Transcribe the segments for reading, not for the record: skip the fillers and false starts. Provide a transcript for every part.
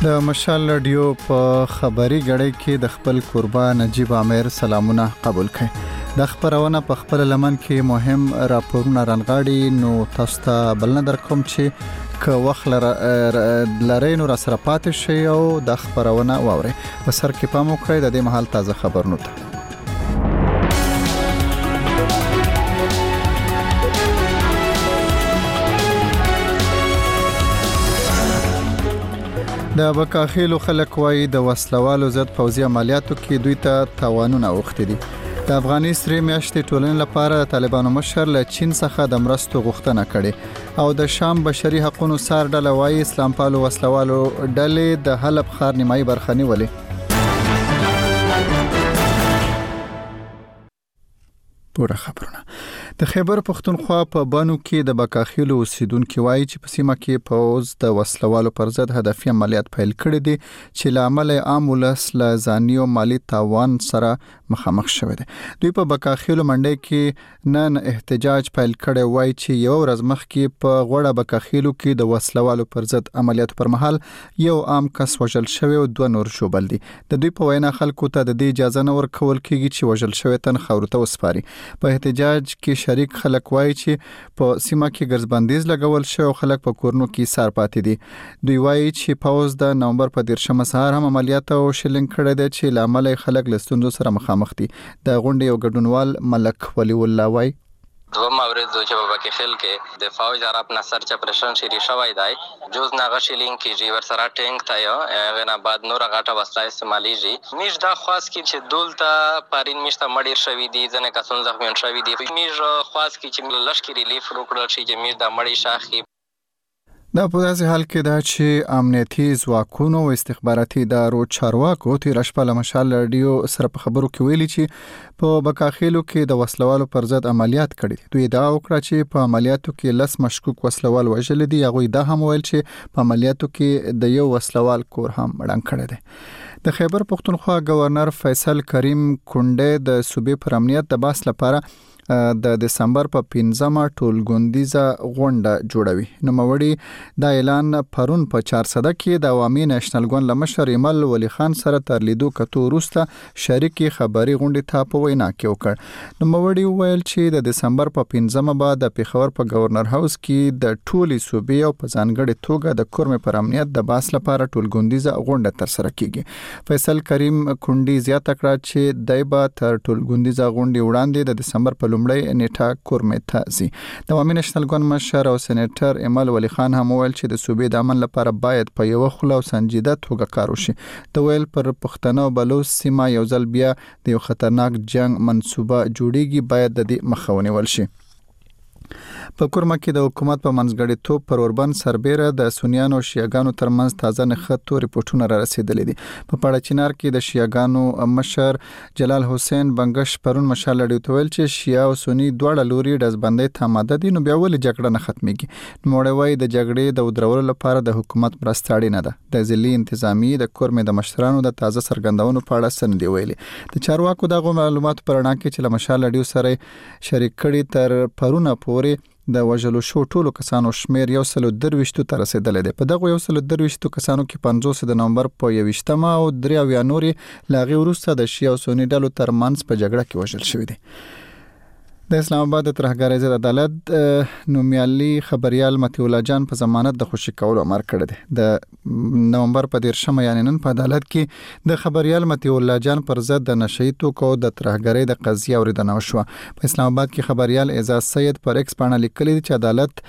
د مشال رادیو په خبري غړې کې د خپل قربان نجیب عامر سلامونه قبول کړي. د خبرونه په خپل لمن کې مهم راپورونه رانغاړي، نو تاسو ته بلنه درکوم چې که وخت لرئ نو را سره پاتې شئ او د خبرونه واورئ. په سر کې پام وکړئ د دې مهال تازه خبرونه ته. د بکاخیلو خلک وایي د وسلوالو ضد پوځي عملیاتو کې دوی ته تاوانونه اوښتي دي. د افغاني سرې میاشتې ټولنې لپاره د طالبانو مشر له چین څخه د مرستو غوښتنه کړې او د شام بشري حقوقو سار ډله وایي اسلام پالو وسلوالو ډلې د حلب ښار نیمایي برخه نیولې. پوره خبرونه د خیبر پختونخوا په بانو کې د بکاخیلو اوسیدونکو وایي چې په سیمه کې پوز د وسلوالو پر ضد هدفي عملیات پیل کړي دي چې لامل عام ولس له ځاني او مالی تاوان سره مخامخ شوی دی. دوی په بکاخیلو منډي کې نن احتجاج پیل کړي وایي چې یو ورځ مخکې په غوړه بکاخیلو کې د وسلوالو پر ضد عملیات پر مهال یو عام کس وژل شوی او دوه نور شوبل دي. د دوی په وینا خلکو ته د دې اجازه نه ورکول کیږي چې وژل شوی تن خاورته وسپاري. په احتجاج کې شریک خلک وایي چې په سیمه کې ګرځبندیز لګول شوی او خلک په کورونو کې سار پاتې دي. دوی وایي چې پوز د نومبر په 13 سهار هم عملیات او شلنګ کړی دی چې لامل خلک له ستونزو سره مخامخ دي. د غونډې یو ګډونوال ملک ولی الله وایي دوم اورید چې په بکیخل کې د فوج عرب نصر چپرشن شری شوی دی جوز ناغه شیلینګ کې جی ور سره ټینک تایو غنا بعد نور غاټه وسله استعمالي جی میش دا خاص کې چې دولته پارین میشته مړیر شوی دی ځنه کسون زخمیون شوی دی میش خاص کې چې لشکري ریلیف وکړل شي چې میش دا مړی شاخي. دا په داسې حال کې دا چې امنیتي ځواکونو او استخباراتي ادارو چارواکو تیر شپه له مشال رادیو سره په خبرو کې ویلي چې په بکاخیلو کې د وسلوالو پر ضد عملیات کړي. دوی دا وکړه چې په عملیاتو کې لس مشکوک وسلوال وژل دي. هغه دا هم ویل چې په عملیاتو کې د یو وسلوال کور هم مړنګ کړی دی. د خیبر پختونخوا گورنر فیصل کریم کونډه د صوبې پر امنیت د باس لپاره د دسمبر په 15مه ټولګوندیزه غونډه جوړوي. نو موري دا اعلان پرون په 400 کې د عوامي نېشنل ګوند لمشر ایمل ولی خان سره تر لیدو کتو وروسته شریکي خبري غونډه ته په وینا کې وکړ. نو موري ویل چې د دسمبر په 15مه بعد د پیښور په گورنر هاوس کې د ټولي صوبې او په ځانګړي توګه د کورم پر امنیت د باس لپاره ټولګوندیزه غونډه تر سره کیږي. فیصل کریم کونډي زیاته کړه چې دایبه تر ټولګوندیزه غونډه وړاندې د دسمبر په لومړی نیټه کورمې ته ځي. د عوامي نېشنل ګوند مشر او سېنیټر ایمل ولی خان هم ویل چې د صوبې د امن لپاره باید په یو خله او سنجیده توګه کار وشي. د ویل پر پښتنو بلوچ سیمه یو ځل بیا د یو خطرناک جنگ منصوبه جوړیږي، باید د دې مخه ونیول شي. په کورما کې د حکومت په منځګړی توپ پر اوربن سربېره د سنیانو او شیعاګانو ترمنځ تازه نښتو ریپورتونه را رسیدلي دي. په پاړچینار کې د شیعاګانو مشر جلال حسین بنگش پرون مشال لړیو ته ویل چې شیعه او سنی دواړه لوري دزبندۍ ته آماده دي، نو بیا ولې جګړه نه ختميږي. نو وایي د جګړې د ودرولو لپاره د حکومت مرسته اړینه ده. د ځلي انتظامی د کورمې د مشرانو د تازه څرګندونو په اړه سند دی ویلي. د چارواکو دغه معلومات پر اړه کې چې مشال لړیو سره شریک کړي تر پرونه پورې د وژلو شو ټولو کسانو شمیر 123 ته رسیدلی دی. په دغه 123 کسانو کې 50 د نومبر په 23مه او 3 نوري لاغي وروسته د شیعه او سنی ډلو ترمنځ په جګړه کې وژل شوی دی. د اسلام آباد د ترهګرۍ ضد عدالت نومیالي خبريال متي الله جان په ضمانت د خوشي کولو امر کړی دی. د نومبر په 13مه یعنی نن په عدالت کې د خبريال متي الله جان پر ضد د نشئی توکو د ترهګرۍ د قضیه اوریدنه وشوه. په اسلام آباد کې خبريال اعزاز سید پر ایکس باندې لیکلی چې عدالت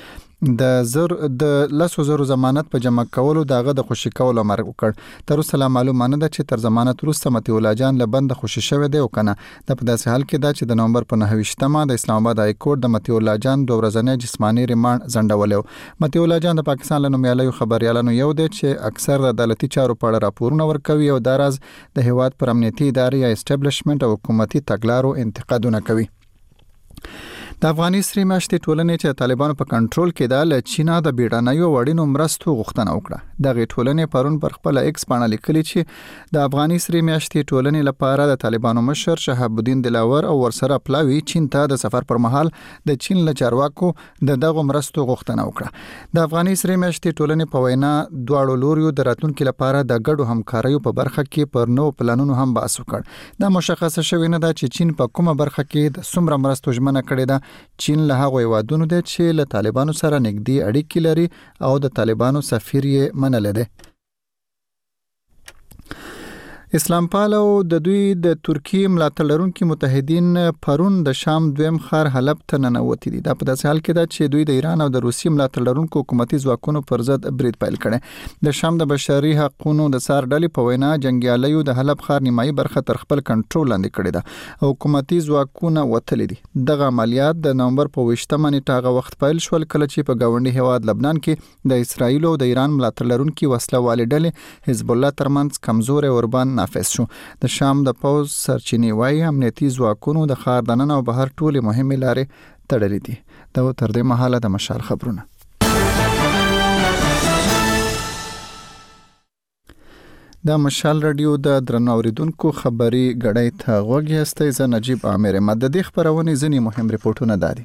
د لسو ضمانت په جمع کولو دغه د خوشي کولو امر وکړ. تر اوسه معلومه نه ده چې تر ضمانت وروسته متي الله جان له بند خوشي شوی دی او کنه. د په داسې حال کې ده چې د نومبر په 29مه د اسلام آباد های کورټ د متي الله جان 2 ورځنی جسمانی ریماند ځنډولیو. متي الله جان د پاکستان له نومیالیو خبريالانو یو دی چې اکثر د عدالتي چارو په اړه راپورونه ورکوي او د راز د هیواد پر امنیتي ادارې یا اسټابلیشمنت او حکومتي تګلارو انتقادونه کوي. د افغاني سری میاشتې ټولنې چې طالبانو په کنټرول کې ده له چینا د بیړنیو وړینو مرستو غوښتنه وکړه. دغه ټولنې پرون پر خپل ایکس باندې لیکلي چې د افغاني سری میاشتې ټولنې لپاره د طالبانو مشر شهاب الدین دلاور او ورسره پلاوی چین ته د سفر پر مهال د چین له چارواکو دغه مرستو غوښتنه وکړه. د افغاني سری میاشتې ټولنې په وینا دواړو لوريو د راتلونکو لپاره د ګډو همکاریو په برخه کې پر نو پلانونو هم بحث وکړ. دا مشخصه شوی نه ده چې چین په کومه برخه کې د څومره مرستو ژمنه کړې ده. چین له هغو هیوادونو دی چې له طالبانو سره نږدې اړیکې لري او د طالبانو سفیر یې منلی دی. اسلام پال او د دوی د ترکیه ملاتړ لرونکي متحدین پرون د شام دویم خار حلب ته ننوتي دي. دا په داسې حال کې ده چې دوی د ایران او د روسیې ملاتړ لرونکو حکومتي ځواکونو پر ضد برید پیل کړي. د شام د بشري حقوقو د سار ډلې په وینا جنگیالیو د حلب خار نیمایي برخه تر خپل کنټرول لاندې کړې ده او حکومتي ځواکونه وتلي دي. دغه عملیات د نومبر په 28 نیټه وخت پیل شول کله چې په گاونډي هیواد لبنان کې د اسرایل او د ایران ملاتړ لرونکي وسله والې ډلې حزب الله ترمنځ کمزورې اوربان نافذ شو. د شام د پوز سرچینې وايي امنیتي ځواکونو د ښار دننه او بهر ټولې مهمې لارې تړلې دي. دا تر دې مهاله د مشال خبرونه. د مشال رادیو د درنو اوریدونکو خبري غړې ته غوږ یاستئ. زه نجیب عامر یم. د دې خبرونې ځینې مهم ریپورتونه دادي.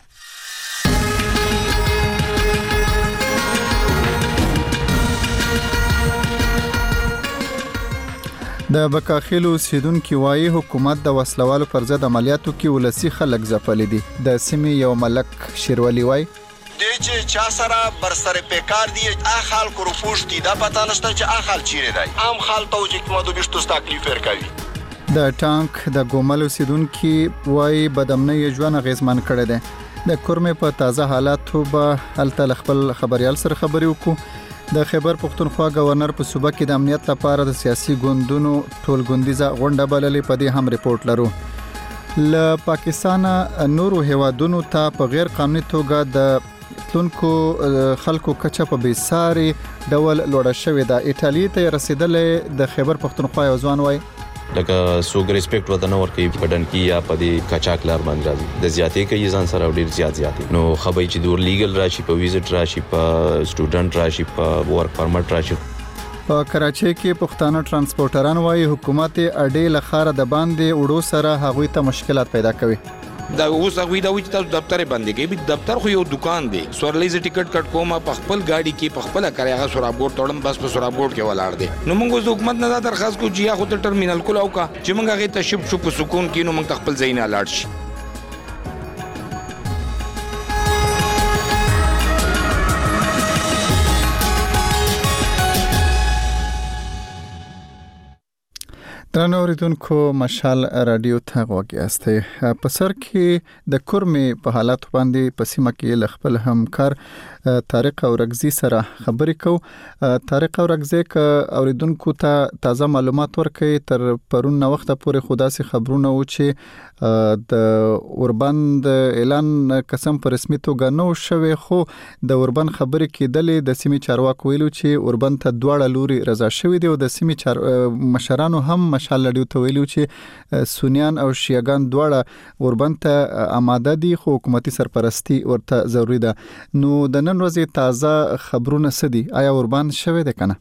د بکاخیلو سیدونکو وايي حکومت د وسلوالو پر ضد عملیاتو کې ولسی خلک ځپلي دي. د سیمې یو ملک شیرولی وايي د چې چا سره بر سره پیکار دی اخال کو رپوش دي دا پتا نشته چې اخال چیرې دی عام خال ته چې کومه د بشتو تکلیف ورکوي. د ټانک د ګوملو سیدونکو وايي بدامنۍ ژوند غیزمن کړي دي. د کورمه په تازه حالاتو به الته خپل خبريال سره خبري وکړو. د خیبر پختونخوا گورنر په صوبه کې د امنیت لپاره د سیاسي ګوندونو ټولګوندیزه غونډه بللې. په دې هم ریپورت لرو. له پاکستان نورو هیوادونو ته په غیر قانوني توګه د تلونکو خلکو کچه په بیساري ډول لوړه شوې ده. ایټالیا ته رسیدلې د خیبر پختونخوا یو ځوان وای لکه سوګ ریسپیکټ وته نو ورکی پډن کی یا پدې کچاک لار باندې راځي د زیاتې کوي ځان سره ډیر زیاتې نو خبرې چې دور لیګل راشي په ویزټ راشي په سټوډنټ راشي په ورک پرمټ راشي. په کراچۍ کې پښتانه ترانسپورټران وايي حکومت اډې لخر د باندې وړو سره هغوی ته مشکلات پیدا کوي. دا اوس هغه دا وایي چې دفتر باندې کې به دفتر خو یو دکان دی سورلې ز ټیکټ کټ کومه په خپل گاډي کې په خپل کړی هغه سوراب بورډ تړم بس په سوراب بورډ کې ولاړ دی. نو موږ د حکومت نه درخواست کوو چې یا خو ټرمینل کولاو کا چې موږ هغه ته شپ په سکون کې نو موږ خپل ځای نه لاړ شي. درنو اوریدونکو مشال رادیو ته غوږ یاستئ. په سر کې د کورمې په حالات باندې په سیمه کې ل خپل همکار طارق اورغزي سره خبرې کوو. طارق اورغزي ک اوریدونکو ته تازه معلومات ورکړي. تر پرون وخت پورې خداسي خبرونه و چې د اوربند اعلان قسم په رسمي توګه نو شوی خو د اوربند خبرې کېدلې د سیمې چارواکو ویلو چې اوربند ته دواړه لوري رضا شوی دی او د سیمې مشرانو هم مشال لډیو ته ویلو چې سنیان او شیعاګان دواړه اوربند ته آماده دي خو حکومتي سرپرستی ورته ضروری ده. نو د نن ورځې تازه خبرونه سدي آیا اوربند شوی دی کنه؟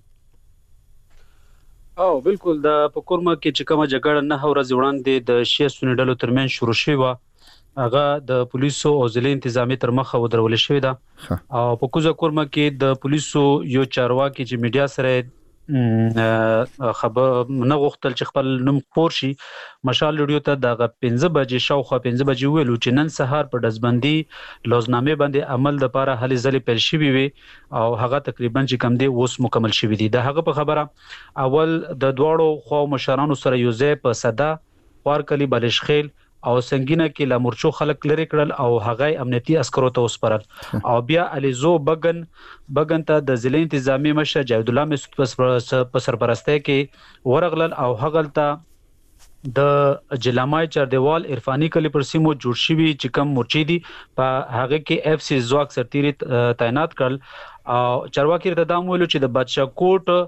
او بالکل د پکورما کې چې کومه جګړه نه ورځ وړاندې د شیعه سنی ډلو ترمن شروع شوه هغه د پولیسو او ضلع انتظامی تر مخه ودرول شوی ده. او په کوزه کورما کې د پولیسو یو چارواکي چې میډیا سره خبر نه غوښتل چې خپل نوم خور شي مشال لډیو ته دغه 15 بجې شاوخوا 15 بجې ویلو چې نن سهار په دزبندي لوزنامه باندې عمل د لپاره هلي ځلې پیل شوی وي او هغه تقریبا چې کم دی اوس مکمل شوی دی. د هغه په خبره اول د دواړو خو مشرانو سره یو ځای په صدا وارکلی بلشخیل او سنگینه کې لامورچو خلک لري کړل او هغه امنیتي عسکرو ته وسپارل او بیا الیزو بغن ته د ضلع انتظامی مشر جاوید الله مسعود په سرپرستی کې ورغلل او هغه ته د جلامای چردیوال عرفانی کلی پر سیمو جوړ شوی چې کم مورچې دي په هغه کې اف سی زواک سرتیری تعینات کړل او چرواکي ته دام ویلو چې د بادشاه کوټ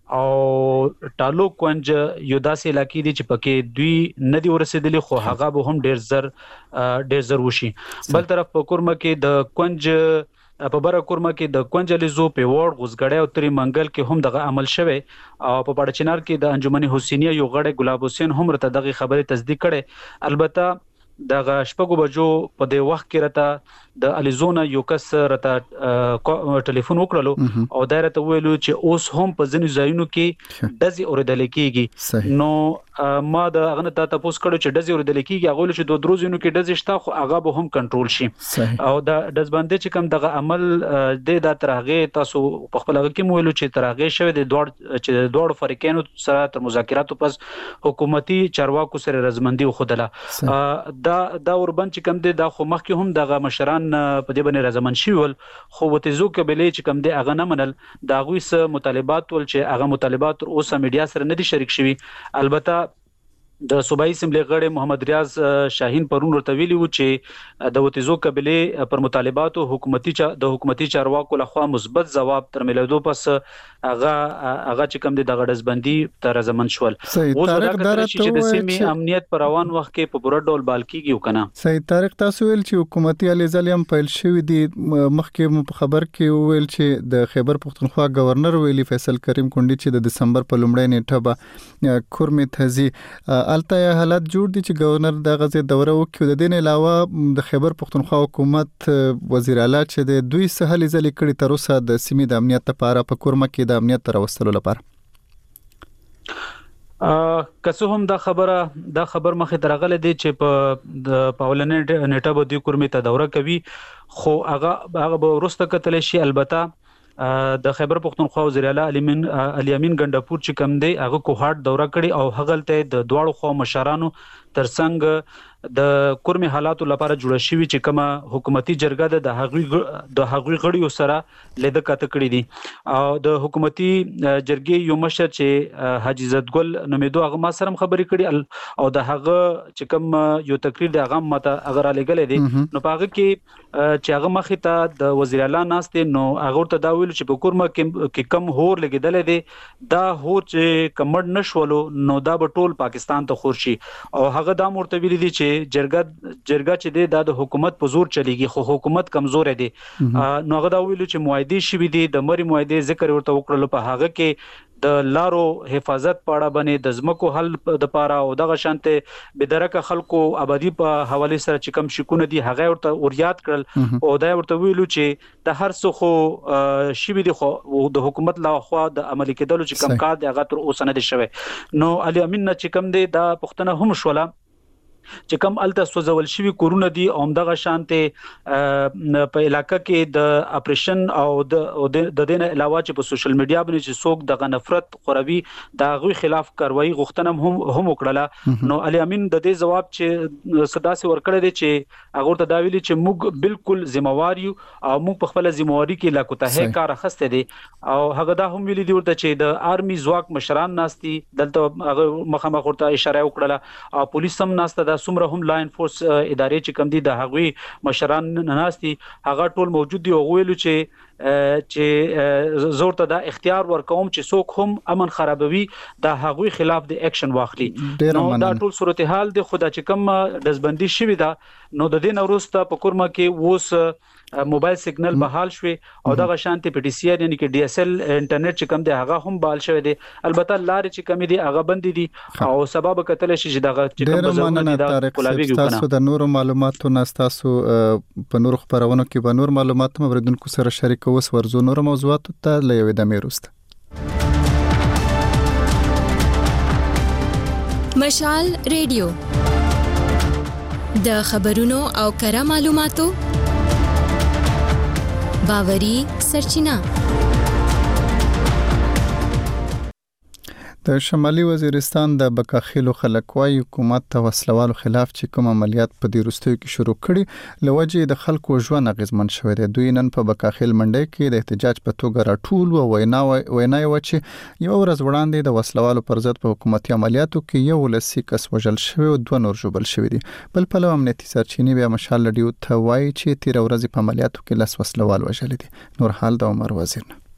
او ټالو کونج یو داسې علاقې دي چې پکې دوی ندي ورسېدلي خو هغه به هم ډیر زر وشي. بل طرف په کورمه کې د کونج په بره کورمه کې د کونجلیزو په وړ غوسګړې او تری منګل کې هم دغه عمل شوه او په پړچنار کې د انجمن حسینیه یو غړی ګلاب حسین هم رته دغه خبره تصدیق کړي. البته دغه شپږو بجو په دې وخت کې رته د الیزونا یو کس رته ټلیفون وکړلو او دا رته ویلو چې اوس هم په ځینې ځایونو کې دزي اوریدل کېږي. نو ما د هغه ته تاسو کړو چې دزي اوریدل کېږي هغه چې دوه دروځینو کې دزي شته خو هغه به هم کنټرول شي او دا دز باندې چې کوم دغه عمل د ترغه تاسو په خپل هغه کې ویلو چې ترغه شوی د دوړ فریقینو سره تر مذاکراتو پس حکومتي چارواکو سره رضامندي خوده دا وربن چې کوم دی دا خو مخکې هم دغه مشران په دې باندې رضامند شي ول خو وتزو قبلې چې کوم دی هغه نه منل دا غوي سه مطالبات ول چې هغه مطالبات اوسه میډیا سره نه دي شریک شوي. البته د صوبایي اسمبلی غړي محمد ریاض شاهین پرون ورته ویلي و چې د وتزو قبلې پر مطالباتو حکومتي چارواکو لخوا مثبت ځواب تر ملودو پس هغه چې کوم د غړزبندي تر رضامند شول. اوس دا کتل چې د سیمې امنیت پر روان وخت کې په پوره ډول بالکیږي وکنه. صحیح طارق تاسو ویل چې حکومتي الیزالیم پیل شوی دی مخکې په خبر کې ویل چې د خیبر پختونخوا گورنر ویلي فیصل کریم کونډي چې د دسمبر په لومړۍ نیټه به کورمه تهزي الته حالت جوړ دي چې گورنر د غزې دوره وکړي. د دین علاوه د خیبر پختونخوا حکومت وزیر اعلی چې د دوی سهل ځلې کړي تر اوسه د سیمې د امنیت لپاره په کورمه کې د امنیت تر وستلو لپاره کسو هم دا خبر مخه درغله دي چې په د پاولنې نیټه به د کورمه ته دوره کوي خو هغه به ورسته کتل شي. البته د خیبر پختونخوا وزیر اعلی الیامین ګندپور چې کم دی هغه کوهاټ دوره کړي او هغه ته د دواړو خو مشرانو ترڅنګ د کورمه حالاتو لپاره جوړ شوی چې کومه حکومتي جرګه د هغوی غړیو سره لیده کته کړی دي او د حکومتي جرګې یو مشر چې حاجی زدګل نومیدو هغه ما سره خبرې کړي او د هغه چې کوم یو تقریر د هغه ماته هغه را لګل دي نو پاغه کې چې هغه مخې ته د وزیر اعلی ناشته نو هغه ته دا ویل چې په کورمه کې کم هور لګیدل دي دا هور چې کمړ نشولو نو دا به ټول پاکستان ته خور شي او هغه دا مرتبه دي چې جرګه چې دی د حکومت په زور چلیږي خو حکومت کمزور دی. نو هغه دا ویلو چې معاهده شوی دی د مری معاهده ذکر ورته وکړل په هغه کې د لارو حفاظت پاړه باندې د زمکو حل د پاره او دغه شانته بدرکه خلکو آبادی په حواله سره چې کم شکونه دي هغه ورته اوریات کړل او دا ورته ویلو چې د هر څه خو شی دی خو د حکومت لا خو د عملي کېدلو چې کم کار دی هغه تر اوسه نه دی شوی. نو علي امین چې کم دی دا پښتنه هم شوله چې کم الته سوزول شوی کورونه دي اومدغه شانته په علاقې کې د اپریشن او د دینه علاوه چې په سوشل میډیا باندې چې څوک د نفرت خوروي د غوي خلاف کاروایی غوښتنه هم وکړه. نو علي امین د دې جواب چې صداسي ورکړی دی چې هغه ته دا ویلي چې موږ بالکل ذمہوار یو او موږ په خپل ذمہواری کې لا کوته کار اخسته دي او هغه دا هم ویلي دی ورته چې د آرمي ځواک مشران ناستي دلته هغه مخامخ ورته اشاره وکړه او پولیس هم ناسته د سمره هم لاین فورس ادارې چې کم دي د هغوی مشران ناستي هغه ټول موجود دي او ویلو چې زور ته د اختیار ورکوم چې څوک هم امن خرابوي د هغوی خلاف د اکشن واخلي. نو دا ټول صورتحال د خدا چې کم دزبندي شوی دا نو د دین وروسته په کورمه کې اوس موبایل سیګنل بحال شوی او دغه شانتي پی ټی سی یعنی کې ډي اس ال انټرنیټ چې کم دی هغه هم بحال شوی دی. البته لارې چې کم دي هغه بند دي او سبب کتل شي چې دغه چې کم بزرګ دا کولاویږي کنه. تاسو د نورو معلوماتو نه تاسو په نورو خبرونو کې به نور معلومات مبردونکو سره شریکو وس ورزو نور موضوعات ته لوي د میروست مشال ریډیو د خبرونو او کره معلوماتو باوري سرچینه. د شمالي وزیرستان د بکاخیلو خلکوای حکومت ته وسلوالو خلاف چې کوم عملیات په دې وروستیو کې شروع کړي لوجه د خلکو ژوند اغیزمن شوی دی. دوی نن په بکاخیل منډي کې د احتجاج په توګه راټول او وینای و چې یو ورځ وړاندې د وسلوالو پر ضد په حکومتي عملیاتو کې یو لسی کس وژل شوی او دوه نور ژوبل شوی دي. بل په امنیتي سرچینې بیا مشال لډیو ته وایي چې تیر ورځ په عملیاتو کې لس وسلوال وژل دي. نور حال د عمر وزیر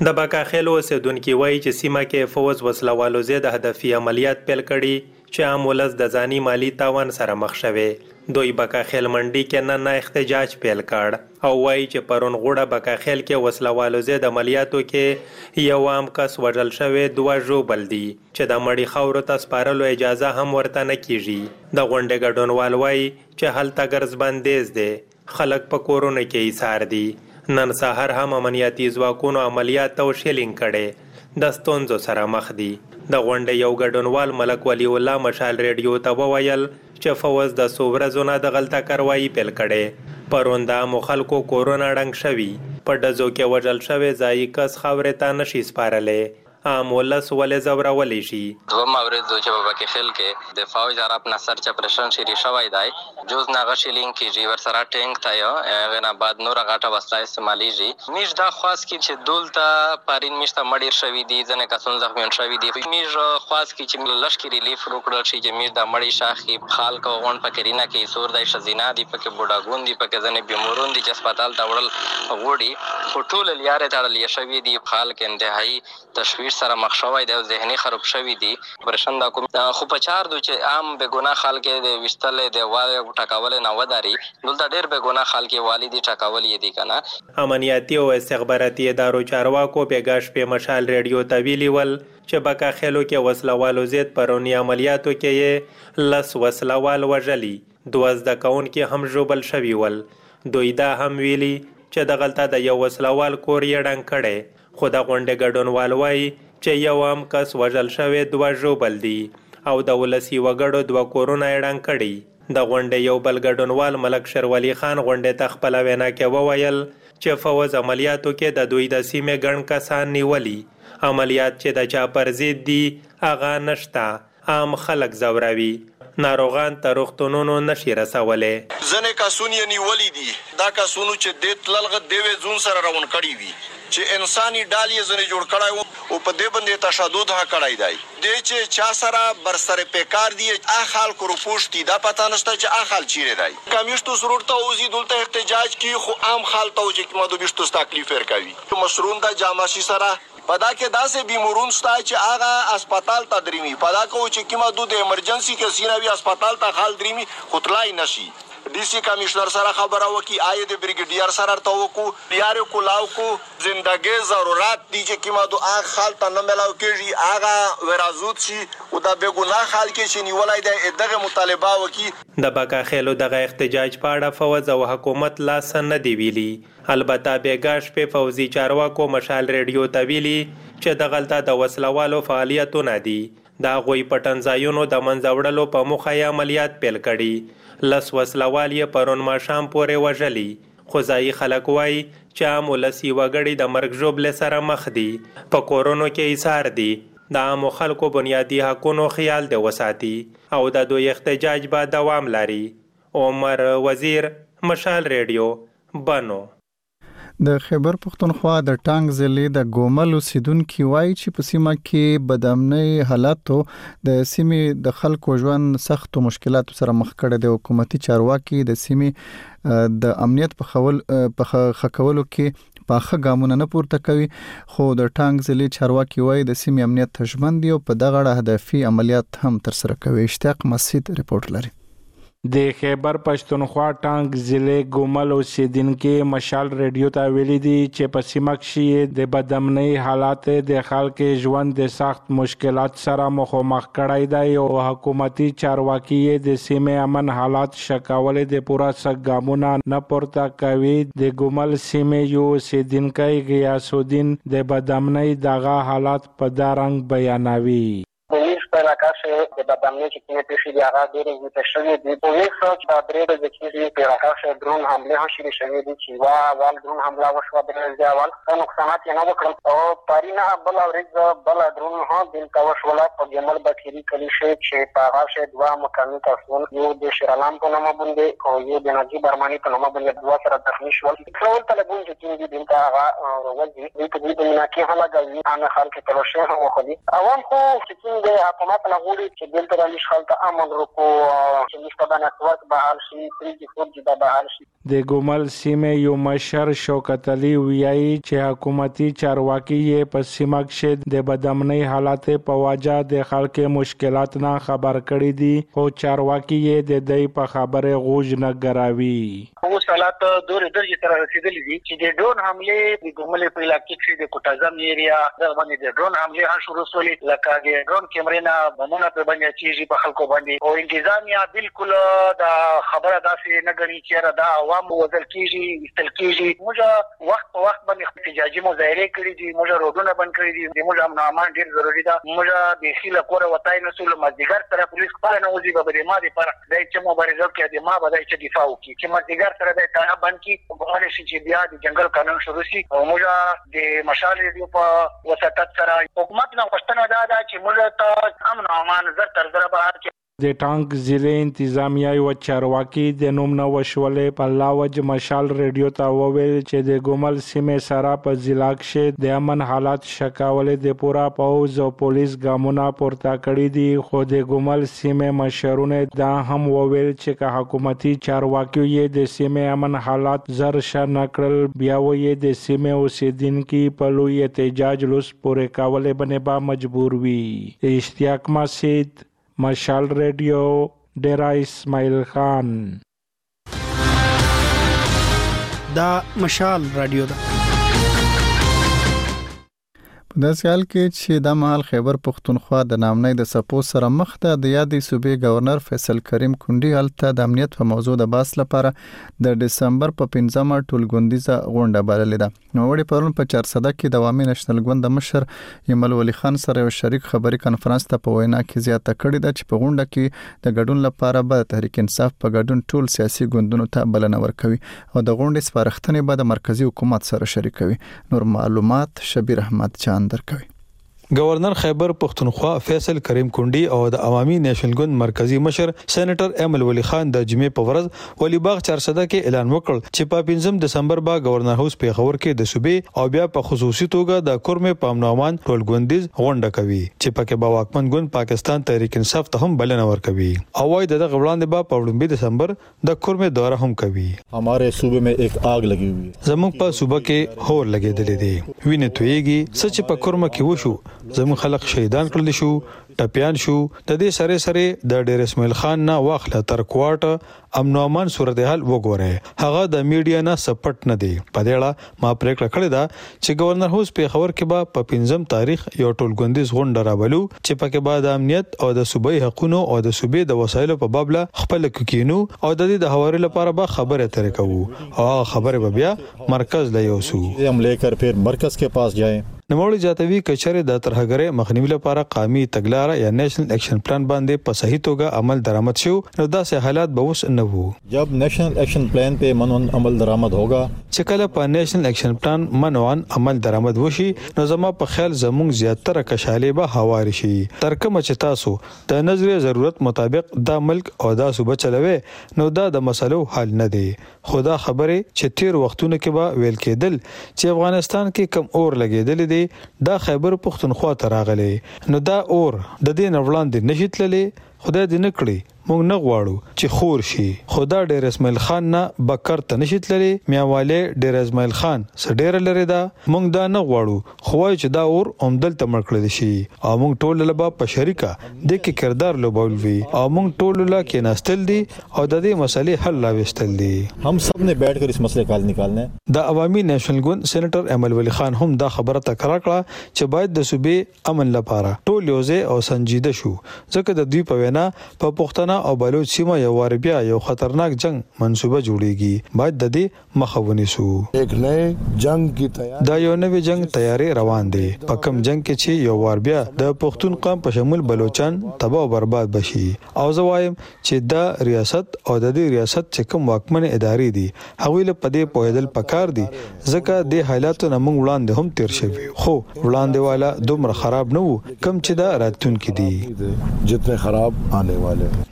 د بکاخیل اوسیدونکو وایي چې سیمه کې فوز وسلوالو زیات هدفي عملیات پیل کړي چې عام ولس د ځاني مالی تاوان سره مخ شوي. دوی بکاخیل منډي کې نن احتجاج پیل کړ او وایي چې پرون غوړه بکاخیل کې وسلوالو زیات عملیاتو کې یو عام کس وژل شوی 2 ژوبل دي چې د مړی خاورو ته سپارلو اجازه هم ورته نه کیږي. د غونډې ګډونوال وایي چې هلته ګرځ بندیز دي، خلک په کورونو کې ایثار دي. نن سهار هم امنیتي ځواکونو عملیات او شیلینګ کړي د ستونزو سره مخ دي. د غونډې یو ګډونوال ملک ولی الله مشال ریډیو ته وویل چې فوز د څو نه د غلطه کاروایی پیل کړي. پرون د عامو خلکو کورونه ړنګ شوي، په ډزو کې وژل شوی ځایي کس خاورې ته نشي سپارلی. عام ولس ولې ځورولی شي. دوم اورید چې په بکیخیل کې د فوج عرب نصر چپریشن شری شوی دی جوز ناغه شیلینګ کیږي ورسره ټینک ته غنا بعد نور غاټه وسله استعمالیږي. میش دا خاص کی چې دولته پارین میشته مړیر شوی دي، ځنه کسون زخمیان شوی دي. میش خاص کی چې لشکري ریلیف روکړل شي چې میش دا مړی شاخي خال کو غون فکرینا کې سور دای شزینا دي پکې بوډاګون دي پکې ځنه بیمورون دي چې هسپتال ته وړل غوړي ټول لیاره تړل شوی دي. خال کې انتهایی تشویش سره مخ شوی دی او ذهني خراب شوی دي. پرشن دا کوم خو په چار دو چې عام به ګناه خلک د وشتل د وای ټکاول نه وداري دلته ډېر به ګناه خلک والدي ټکاول یې دي کنه. امنیتي او استخباراتي ادارو چارواکو پیغاش په مشال ریډیو ته ویلي ول چې بکاخیلو کې وسلوالو زیات پرونی عملیاتو کې لس وسلوال وژلي، 12 کونکي هم ژوبل شوي ول. دوی دا هم ویلي چې د غلطه د یو وسلوال کور یې ډنګ کړی. خو د غونډې ګډونوال وایي چې یو عام کس وژل شوی 2 ژوبل دي او د ولسي وګړو 2 کورونه یې ډنګ کړي. د غونډې یو بل ګډونوال ملک شروالي خان غونډې ته خپله وینا کې وویل چې فوز عملیاتو کې د دوی د سیمې ګڼ کسان نیولي. عملیات چې د چا پر ضد دي هغه نشته، عام خلک ځوروي، ناروغان ته روغتونونو نشي رسولی. ځنې کسون یې نیولي دي، دا کسونو چې دې تللغه دیوې ځون سره روان کړي وي چې انساني ډال یې ځنې جوړ کړی و او په دې باندې تشدد ها کړی دی. دې چې چا سره برسره پیکار دی اخال کو رپوش دی دا پتا نشته چې اخال چیرې دی. کمیشتو ضرورت ته اوزي دلته احتجاج کی خو عام خال ته چې مدو بشتو تکلیف ورکوي. مشرون دا جاماشي سره پدا کې داسې بیمورون شته چې هغه هسپتال ته دریمي پدا کو چې کیما دو د ایمرجنسي کې سینوي هسپتال ته خال دریمي خطلای نشي. D C commissioner सरा खबर हो कि आए दे ब्रिगेडियर सर तो को यारे को लाव को जिंदगी जरूरत दीजे कि मा दो आ खाल त न मिलाव के जी आगा वराजूत शी उदा बेगुनाह खाल के شي نیولای د دغه مطالبه وکي. د بکاخیلو دغه احتجاج په اړه فوز او حکومت لاس نه دی ویلي. البته بیګاش په فوزي چارواکو مشال ریډیو ته ویلي چې د غلطه د وسلوالو فعالیتونه دي. دا غوي پټنځایونو د منځوړلو په مخه عملیات پیل کړي. لس وسلوال یې پرون ماښام پورې وژلي. خو ځایي خلک وایي چې عام ولسي وګړي د مرګ ژوبلې سره مخ دي، په کورونو کې ایثار دي. د عامو خلکو بنیادي حقونو خیال دی وساتي او د دوی احتجاج به دوام لري. عمر وزیر، مشال ریډیو، بنو. د خیبر پختونخوا د ټانګ ضلع د ګومل اوسیدونکو وایي چې په سیمه کې بدامنۍ حالاتو د سیمې د خلکو ژوند سختو مشکلاتو سره مخ کړی دی. حکومتي چارواکي د سیمې د امنیت په خکولو کې پاخه ګامونه نه پورته کوي. خو د ټانګ ضلع چارواکي وایي د سیمې امنیت ته ژمن دي او په دغه اړه هدفي عملیات هم ترسره کوي. اشتیاق مسعود رپورټ لري. د خیبر پښتونخوا ټانګ ضلع ګومل اوسیدونکو مشال ریډیو ته ویلي دي چې په سیمه کې د بدامنۍ حالات د خلکو ژوند د سخت مشکلات سره مخ کړی دی او حکومتي چارواکي د سیمې امن حالات شکول د پوره ګامونه نه پورته کوي. د ګومل سیمې یو اوسیدونکی غیاث الدین د بدامنۍ دغه حالات په دارنګ بیانوي. په علاقه کې د بدامنۍ چې کومې پیښې دي هغه ډېرې زیاتې شوې دي. په یو څه چې درې ورځې کېږي په علاقه کې ډرون حملې هم شوې دي چې اول ډرون حمله وشوه، درې ورځې اول ښه نقصانات یې نه وکړل او پارینه بله ورځ بله ډرون هم دلته وشوله په جمل بکیري کلي چې په هغه کې 2 مقامي کسان، یو د شیرعالم په نامه باندې او یو د نجیب ارماني په نامه باندې 2 سره زخمي شول. ټول طالبان چې کوم دي دلته هغه راوځي دوی په دې بنا کې هم لګوي، هغه خلک تلاشي هم وکړي. عوام خو چې کوم دی حکومت نه غواړي چې دلته د خلکو امن وکړو چې مستبانه نتورک بحال شي 3G 4G بحال شي. د ګومل سیمې یو مشر شوکت علي ویایي چې حکومتي چارواکي یې په سیمه کې د بدامنۍ حالات په وجه د خلکو مشکلات نه خبر کړي دي خو چارواکي یې د دې په خبره غوږ نه ګراوي. اوس حالات دورې درجه تر رسیدلې دي چې د ډرون حمله د ګومل په علاقې کې د کوټازم ایریا د باندې د ډرون حمله هم شروع شولې لکه د ډرون کیمرې نه بمونه په باندې چې په خلکو باندې او انتظامیه بالکل د خبره داسې نه غني چې دا عوام وزل کیږي استل کیږي موږ وخت په وخت باندې احتجاجي مظاهره کړې دي موږ روډونه بند کړې دي موږ امن امان ډیر ضروری ده موږ د خیله کور وتاي نسول مازیګر سره پولیس خپل نه وځي به د ما د پر دای چې مبارزه کوي د ما بدای چې دفاع وکړي چې مازیګر سره د تا باندې کې وګورئ چې بیا د جنگل قانون شروع شي او موږ د مشال ریډیو په وساتت سره حکومت نه غوښتنه ده چې موږ ته امن امان زر تر زر بهر د ټانک ضلع انتظامیه او چارواکي د نوم نو وشولې په لاوج مشال ریډیو ته وویل چې د ګومل سیمې سره په ضلع کې د امن حالات شکاولې د پورا پوز او پولیس ګامونه پورته کړی دي خو د ګومل سیمې مشرونه دا هم وویل چې حکومتي چارواکي یې د سیمې امن حالات زر ش نکړل بیا وې د سیمې اوسیدونکو په لوی احتجاج لوس پورې کولې باندې با مجبور وي. اشتیاق مسجد مشال ریډیو ډیرا اسماعیل خان. دا مشال رادیو ده. په داسې حال کې چې د مهال خیبر پښتونخوا د نامنۍ د سپو سره مخ ده د یادې صوبې گورنر فیصل کریم کونډي هلته د امنیت په موضوع د بحث لپاره د دسمبر په 15مه ټولګوندیزه غونډه بللې ده. نوړي پرون په 400 کې د عوامي نېشنل ګوند د مشر یمل ولی خان سره یو شریک خبري کانفرنس ته په وینا کې زیاته کړې ده چې په غونډه کې د ګډون لپاره به تحریک انصاف په ګډون ټول سیاسي ګوندونو ته بلنه ورکوي او د غونډې سپارښتنې به د مرکزی حکومت سره شریکوي. نور معلومات شبیر احمد چاند درکوي. گورنر خیبر پختونخوا فیصل کریم کونډي او د عوامي نېشنل ګوند مرکزی مشر سېنیټر ایمل ولی خان د جمعې په ورځ ولی باغ 400 کې اعلان وکړ چې په 15 دسمبر با گورنر هاوس پیښور کې د صوبې او بیا په خصوصي توګه د کورمه په امن امان ټولګوندیز غونډه کوي چې پکې با واکمن ګوند پاکستان تحریک انصاف ته هم بلنه ورکوي او وايي دغه وړاندې با په 15 دسمبر د کورمه دوره هم کوي. हमारे सूबे में एक आग लगी हुई है. زموږ په صوبه کې هور لګېدلې دي وینې تویږي سچ په کورمه کې وشو زموږ خلک شهیدان کړل شو ټپيان شو د دې سره د ډیر اسماعیل خان نه واخله تر کوارټ امن او امان صورتحال وګوره هغه د میډیا نه سپټ نه دی. په دې اړه ما پریکړه کړې ده چې گورنر هاوس پیښور کې به په 15 تاریخ یو ټولګوندیز غونډه راولو چې پکې به د امنیت او د صوبې حقوقو او د صوبې د وسایلو په باب له خپل کوکینو او د دې د حوالې لپاره به خبره ترې کوو او خبره به بیا مرکز له یوسو हम लेकर फिर मरकज के पास जाएं. نوموړي جاتوي کچره د ترهګرۍ مخنیوي لپاره قومي تګلارې یا نېشنل اکشن پلان باندې په صحیح توګه عمل درآمد شو نو داسې حالات به وس نه وو. जब नेशनल एक्शन प्लान पे मनवन अमल दरामद होगा چې کله په نېشنل اکشن پلان منوان عمل درآمد وشي نو زما په خیال زموږ زیاتره کشالې به هوار شي تر کومه چې تاسو د نظریه ضرورت مطابق دا ملک او دا صوبه چلوي نو دا د مسلو حل نه دی. خدا خبره چې تیر وختونه کې به ویل کېدل چې افغانستان کې کم اور لګېدل دي دا خیبر پختونخوا ته راغلي نو دا اور د دې نوړاندې نشي تللی خدای دې نکړي مونږ نه غواړو چې خور شي. خدا ډیر اسماعیل خان نه بکر ته نشي تللی میاواله ډیر اسماعیل خان سډیر لري دا مونږ دا نه غواړو خو چې دا اور عمدل تمړ کړل شي او مونږ ټول لبا په شریکه د کې کردار لوبولوي او مونږ ټول لا کې ناستل دي او د دې مسلې حل راوستل دي. हम सब ने बैठकर इस मसले का हल निकालना है. د عوامي نېشنل ګوند سېنیټر ایمل ولی خان هم دا خبره تکرار کړه چې باید د صوبې امن لپاره ټول یوځای او سنجیده شو ځکه د دوی په وینا په پښتنه او بلوچ سیمه یو ور بیا یو خطرناک جنگ منصوبه جوړیږي باید د دې مخه ونیسو. ایک نئے جنگ کی تیاری دا یو نوې جنگ تیاری روان دي په کم جنگ کې چې یو ور بیا د پښتون قوم په شمول بلوچستان تباہ او برباد بشي او زه وایم چې دا ریاست او د دې ریاست چې کوم واکمن ادارې دي هغوی له پدې پوهیدل پکار دي ځکه د حالاتو نه موږ وړاندې هم تیر شوی خو وړاندې والا دومره خراب نه وو کم چې دا راتلونکي دي جتنے خراب آنے والے.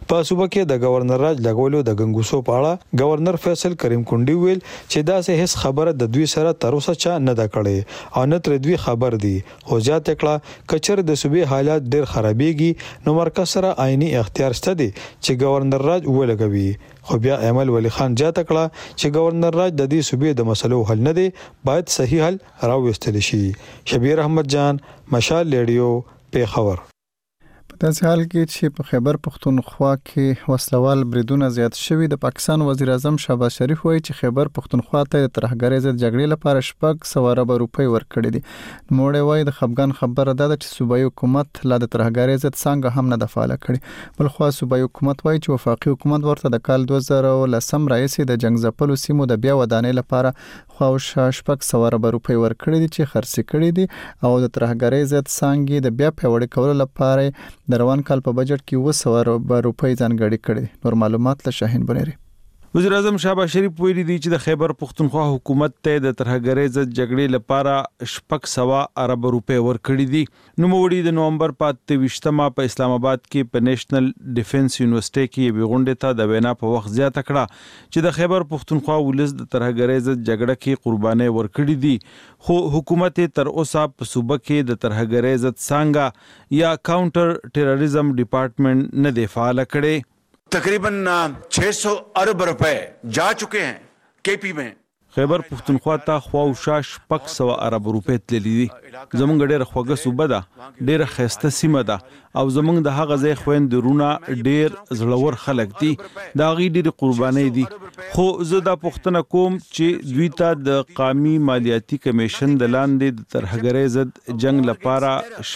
په صوبه کې د گورنر راج لګولو د غنګوسو په اړه گورنر فیصل کریم کونډي ویل چې دا سه هیڅ خبره د دوی سره تر اوسه چا نه دا کړي او نه تر دوی خبر دي. خو ځات کړه کچر د صوبې حالات ډېر خرابېږي نو مرکز سره عیني اختیار شته دي چې گورنر راج ولګوي. خو بیا ایمل ولی خان ځات کړه چې گورنر راج د دې صوبې د مسلو حل نه دی باید صحیح حل راوستل شي. شبیر احمد جان، مشال ریډیو، پیښور. په داسې حال کې چې په خیبر پختونخوا کې وسلوال بریدونه زیات شوي، د پاکستان وزیر اعظم شهباز شریف وایي چې خیبر پختونخوا ته د ترهګرۍ ضد جګړې لپاره 600 ارب روپۍ ورکړي دي. نوموړی وایي د خفګان خبره ده چې صوبایي حکومت لا د ترهګرۍ ضد څنګه هم نه د فعال کړي. بلخوا صوبایي حکومت وایي چې وفاقي حکومت ورته د کال 2010 راهیسې د جنگ ځپلو سیمو د بیا ودانۍ لپاره خواوشا 600 ارب روپۍ ورکړي دي چې خرڅ کړي دي او د ترهګرۍ ضد څنګه د بیا پیوړی کولو لپاره د روان کال په بجټ کې 200 ارب روپۍ ځانګړي کړي. نور معلومات له شاهین بنيري. وزیر اعظم شهباز شریف ویلي دی چې د خیبر پختونخوا حکومت ته د ترهګرۍ ضد جګړې لپاره 600 ارب روپۍ ورکړي دي. نوموړي د نومبر په 28مه په اسلام آباد کې په نېشنل ډیفنس یونیورسيټي کې یو غونډه ته د وینا په وخت زیاته کړه چې د خیبر پختونخوا ولس د ترهګرۍ ضد جګړه کې قرباني ورکړي دي. خو حکومت تر اوسه په صوبه کې د ترهګرۍ ضد څنګه یا کاونټر ټیرریزم ډپارټمنټ نه دی فعال کړي. तकरीबन 600 अरब रुपए जा चुके हैं केपी में. خیبر پختونخوا ته خواوشا 600 ارب روپۍ تللي دي. زمونږ ډېر خوږه صوبه ده، ډېر خسته سیمه ده او زمونږ د هغه ځای خويندرونه ډېر زړور خلک دي، دا غي ډېر قرباني دي. خو زه دا پوښتنه کوم چې دوی ته د قومي مالیاتي کمیشن د لاندې د ترهګرۍ ضد جنگ لپاره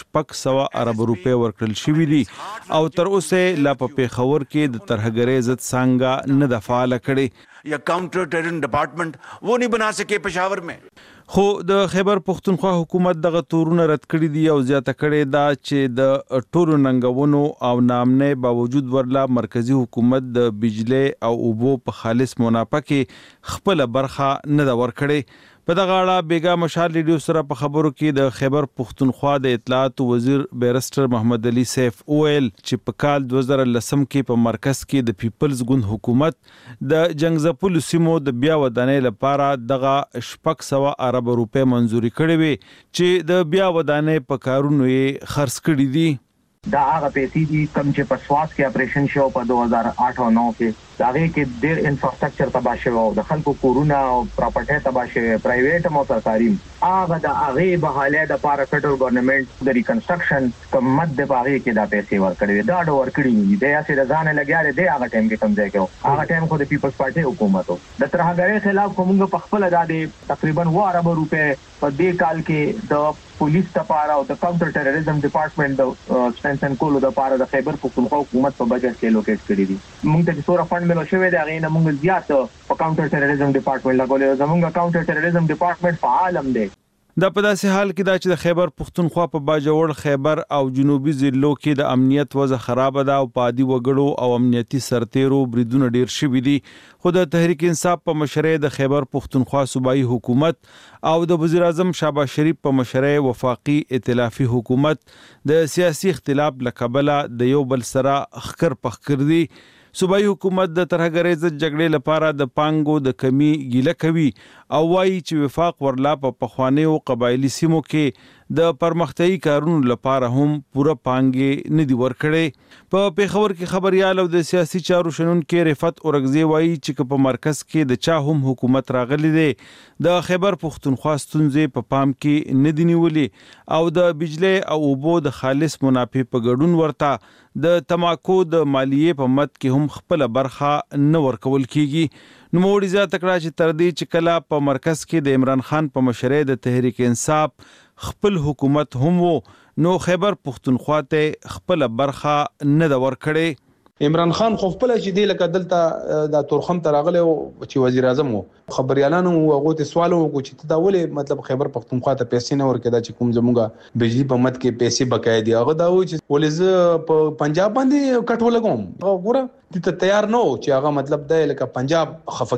600 ارب روپۍ ورکړل شوې دي او تر اوسه لا په پیښور کې د ترهګرۍ ضد څنګه نه د فعال کړي یا کاؤنٹر ٹیرریزم ڈپارٹمنٹ وہ نہیں بنا سکے پشاور میں. خو د خیبر پختونخوا حکومت دغه تورونه رد کړی دي او زیاته کړی دا چې د ټولو ننګونو او نامنه باوجود ورلا مرکزی حکومت د بجلی او اوبو په خالص منافع کې خپل برخه نه دا ورکړي. په دغه اړه بیګا مشال ریډیو سره په خبرو کې د خیبر پختونخوا د اطلاعات وزیر بیرسټر محمد علي سیف اویل چې په کال 2010 کې په مرکز کې د پیپلز ګوند حکومت د جنگ ځپلو سیمو د بیا ودانۍ لپاره دغه 600 ارب روپۍ منزوري کړې وي چې د بیا ودانۍ په کارونو یې خرڅ کړي دي. دا هغه پیسې دي کوم چې په سواس کې اپریشن شو په 2008 او 9 کې هغه کې ډېر انفراستراکچر تباہ شو او د خلکو کورونه او پراپرټي تباہ شوه، پرایویټ او سرکاري. هغه د هغه بهاله د پاره فدرال ګورنمنت د ریکنسټرکشن کومت د باغې کې دا پیسې ورکړي دا ډور کړی دی یا چې ځان لګیاله دی هغه ټایم کې کم ځای کې هغه ټایم خو د پیپلز پارټي حکومت د ترهګرۍ خلاف کومه په خپل ادا تقریبا 2 ارب روپۍ په دې کال کې د پولیس لپاره او د کاونټر ټیرریزم ډپارټمنټ د سپنسن کولو لپاره د خیبر پختونخوا حکومت په بجټ کې لوکیټ کړی دي. موږ ته څوره فند ملو شوی دی هغه نه موږ زیات په کاونټر ټیرریزم ډپارټمنټ لګولې زموږ کاونټر ټیرریزم ډپارټمنټ فعال هم دی. دا په داسې حال کې دا چې د خیبر پختونخوا په باجوړ خیبر او جنوبي ضلعو کې د امنیت وضع خراب ده او په عادي وګړو او امنیتي سرتیرو بریدونه ډیر شوي دي. خو د تحریک انصاف په مشرۍ د خیبر پختونخوا صوبایي حکومت او د وزیر اعظم شهباز شریف په مشرۍ وفاقي ائتلافي حکومت د سیاسي اختلاف لکبله د یو بل سره خکر پخکر دي. صوبایي حکومت د ترهګرۍ ضد جګړې لپاره د پانګو د کمی ګیله کوي او وایي چې وفاق ورلا په پخوانیو قبایلی سیمو کې د پرمختیايي کارونو لپاره هم پوره پانګې نه دی ورکړې. په پیښور کې خبريال او د سیاسي چارو شنونکو رفعت اورګزی وایي چې په مرکز کې د چا هم حکومت راغلی دی د خیبر پختونخوا ستونزې په پام کې نه دی نیولې او د بجلی او اوبو د خالص منافع په ګډون ورته د تماکو د مالیې په مد کې هم خپل برخه نه ورکول کیږي. نوموړي زیاته کړه چې تر دې چې کله په مرکز کې د عمران خان په مشرۍ د تحریک انصاف خپل حکومت هم وو نو خیبر پختونخوا ته خپل برخه نه دا ورکړي. عمران خان خو خپل چې دی لکه دلته د تورخم تراغله چې وزیر اعظم وو خبريالانو هغه ته سوال وکړو چې دا ولې مطلب خیبر پختونخوا ته پیسې نه ورکړي دا چې کوم زموږه بجلی په مد کې پیسې بقای دي هغه دا و چې ولې په پنجاب باندې کټو لګوم وګوره ته تیار نه و چې هغه مطلب دا لکه پنجاب خفقي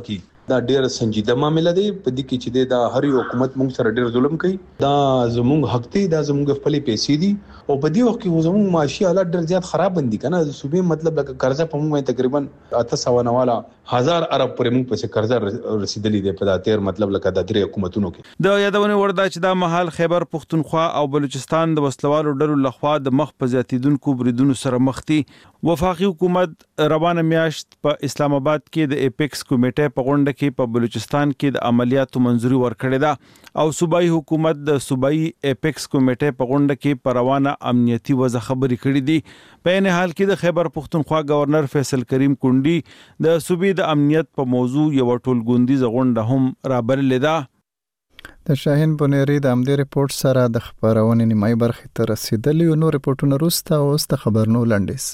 دا ډیر سنجیده معاملې دی په دې کې چې دا هر یو حکومت موږ سره ډیر ظلم کوي دا زموږ حق دی دا زموږ خپل پیسې دي او په دې وخت کې زموږ معاشي حالات ډیر زیات خراب بندي کنه صوبې مطلب لکه قرضه په موږ تقریبا 890 ارب پورې موږ په قرضه رسیدلې دی په دا تیر مطلب لکه د درې حکومتونو کې د یادونه وردا چې دا مهال خیبر پختونخوا او بلوچستان د وسلوالو ډلو لخوا د مخ په زیاتیدونکو بریدونو سره مخ دي وفاقي حکومت روانه میاشت په اسلام آباد کې د اپیکس کمیټې په غونډه کې په بلوچستان کې د عملیاتو منځوري ورکړې ده او صوبایي حکومت د صوبایي اپیکس کمیټې په غونډه کې په روانه امنیتي وضع خبرې کړې دي په این حال کې د خیبر پختونخوا گورنر فیصل کریم کونډي د صوبې د امنیت په موضوع یو ټولګوندیزه غونډه هم رابللې ده د شاهین بنيري د امدې ریپورت سره د خبرونې نیمایي برخې ته رسیدلی او نور ریپورتونه وروسته اوس د خبرونو لنډیز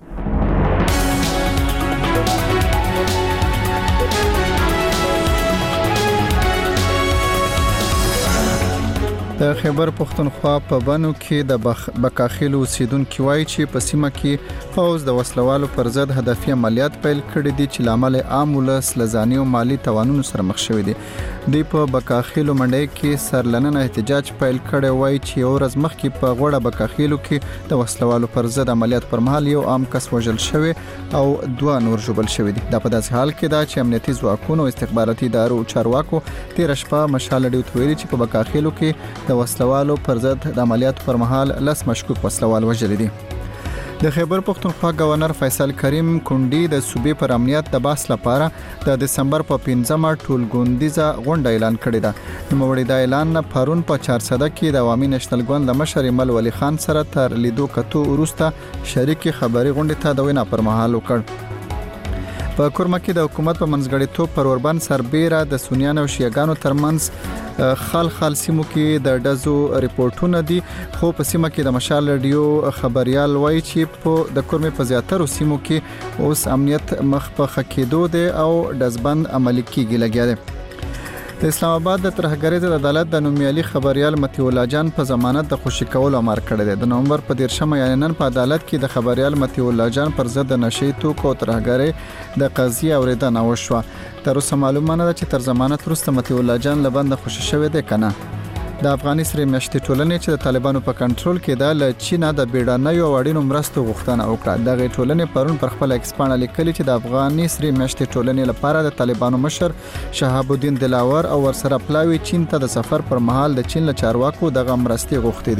د خیبر پختونخوا په بنو کې د بکاخیل اوسیدونکو وایي چې په سیمه کې فوز د وسلوالو پر ضد هدفي عملیات پیل کړي دي چې لامل عام ولس لزاني او مالی توانونو سره مخ شوي دي د په بکاخیل منډي کې سرلننه احتجاج پیل کړي وایي چې ورځ مخکې په غوړه بکاخیلو کې د وسلوالو پر ضد عملیات پر مهال یو عام کس وژل شوی او 2 نور ژوبل شوی دي دا په داسې حال کې دا چې امنیتي ځواکونو او استخباراتي ادارو چارواکو تیر شپه مشال ډیو تویل چې په بکاخیلو کې د وسلوالو پر ضد د عملیاتو پر مهال لس مشکوک وسلوال وژل دي د خیبر پختونخوا گورنر فیصل کریم کونډي د صوبې پر امنیت د باس لپاره د دسمبر په 15مه ټولګوندیزه غونډه اعلان کړې ده نوموړي دا اعلان پرون په 400 کې د عوامي نېشنل ګوند د مشر مل ولی خان سره تر لیدو کتو وروسته شریک خبري غونډه ته د وینا پر مهال وکړ په کورما کې د حکومت په منځګړیتوب پر اوربان سربېره د سنیانو او شیعاګانو ترمنځ خال سیمو کې د دزو ریپورتونه دي خو په سیمه کې د مشال رادیو خبريال وایي چې په د کورمې په زیاتره سیمو کې اوس امنیت مخ په خکېدو دي او دزبند عملي کېږي لګیا دي د اسلام آباد د ترهګرۍ د عدالت د نومیالي خبريال متي الله جان په ضمانت د خوشی کول امر کړی دی د نومبر په 10مه یعنی نن په عدالت کې د خبريال متي الله جان پر ضد نشي توکو ترهګرۍ د قضیه اوریدنه وشوه تر اوسه معلومه نه ده چې تر ضمانت وروسته متي الله جان لبند خوشی شوی دی کنه د افغاني سری میاشتې ټولنې چې د طالبانو په کنټرول کې ده ل چین د بیړنیو وړینو مرستو غوښتنه وکړه د غي ټولنې پرون پر خپل ایکسپانه لیکلي چې د افغاني سری میاشتې ټولنې لپاره د طالبانو مشر شهاب الدین دلاور او ورسره پلاوی چین ته د سفر پر مهال د چین له چارواکو د مرستې غوښتي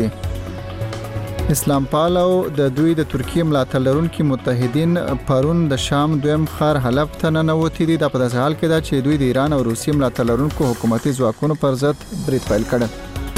دي اسلام پال او د دوی د ترکیه ملاتړ لرونکو متحدین پرون د شام دویم خار حلب ته ننوتي دي د په داسې حال کې دا چې دوی د ایران او روسیې ملاتړ لرونکو حکومتي ځواکونو پر ضد برید پیل کړ